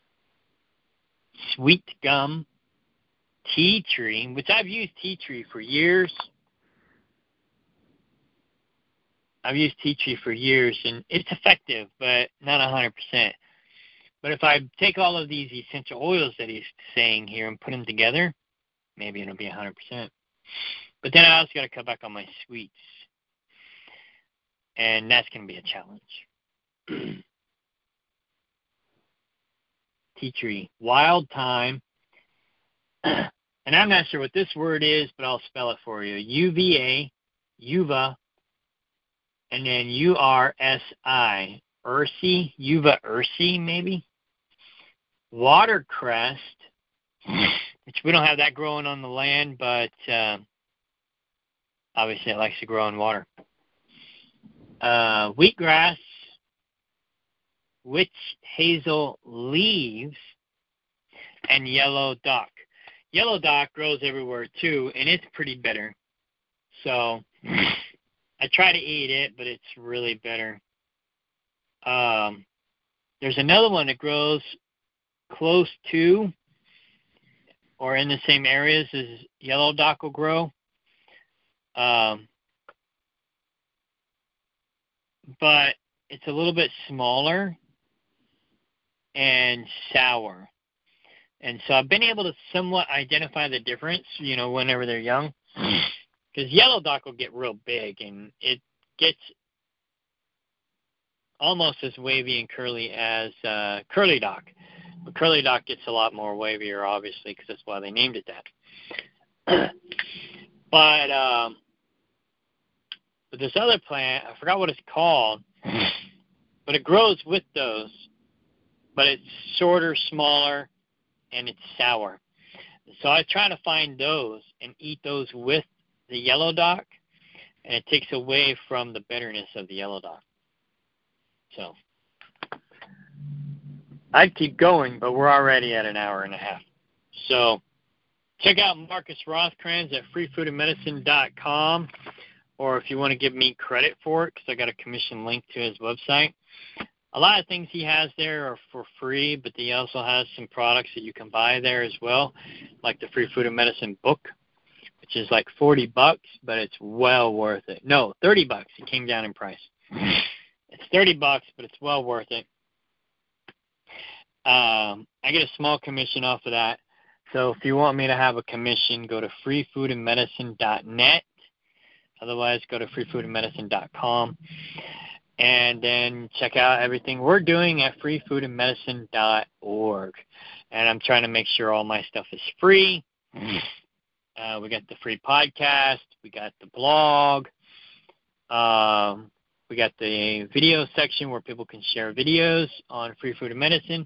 Sweet gum, tea tree, which I've used tea tree for years. And it's effective, but not 100%. But if I take all of these essential oils that he's saying here and put them together, maybe it'll be 100%. But then I also got to cut back on my sweets. And that's going to be a challenge. Tea tree. Wild thyme. And I'm not sure what this word is, but I'll spell it for you. UVA, uva, and then URSI. Ursi, uva ursi, maybe. Watercress, which we don't have that growing on the land, but obviously it likes to grow in water. Wheatgrass, witch hazel leaves, and yellow dock. Yellow dock grows everywhere too, and it's pretty bitter. So I try to eat it, but it's really bitter. There's another one that grows close to or in the same areas as yellow dock will grow. But it's a little bit smaller and sour. And so I've been able to somewhat identify the difference, whenever they're young. Because yellow dock will get real big, and it gets almost as wavy and curly as curly dock. But curly dock gets a lot more wavier, obviously, because that's why they named it that. But this other plant, I forgot what it's called, but it grows with those. But it's shorter, smaller, and it's sour. So I try to find those and eat those with the yellow dock, and it takes away from the bitterness of the yellow dock. So I'd keep going, but we're already at an hour and a half. So check out Marcus Rothkranz at freefoodandmedicine.com, or if you want to give me credit for it, because I got a commission link to his website, A lot of things he has there are for free, but he also has some products that you can buy there as well, like the Free Food and Medicine book, which is like $40, but it's well worth it. No, $30. It came down in price. It's $30, but it's well worth it. I get a small commission off of that. So if you want me to have a commission, go to freefoodandmedicine.net. Otherwise, go to freefoodandmedicine.com. And then check out everything we're doing at freefoodandmedicine.org. And I'm trying to make sure all my stuff is free. We got the free podcast. We got the blog. We got the video section where people can share videos on Free Food and Medicine.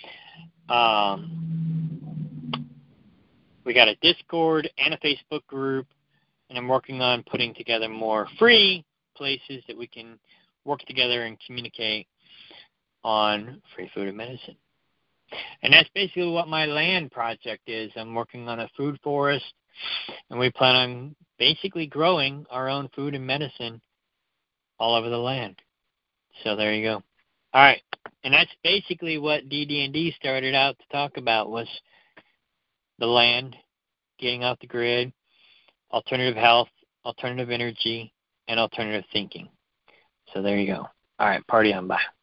We got a Discord and a Facebook group. And I'm working on putting together more free places that we can work together and communicate on Free Food and Medicine. And that's basically what my land project is. I'm working on a food forest, and we plan on basically growing our own food and medicine all over the land. So there you go. All right. And that's basically what DD&D started out to talk about, was the land, getting off the grid, alternative health, alternative energy, and alternative thinking. So there you go. All right, party on. Bye.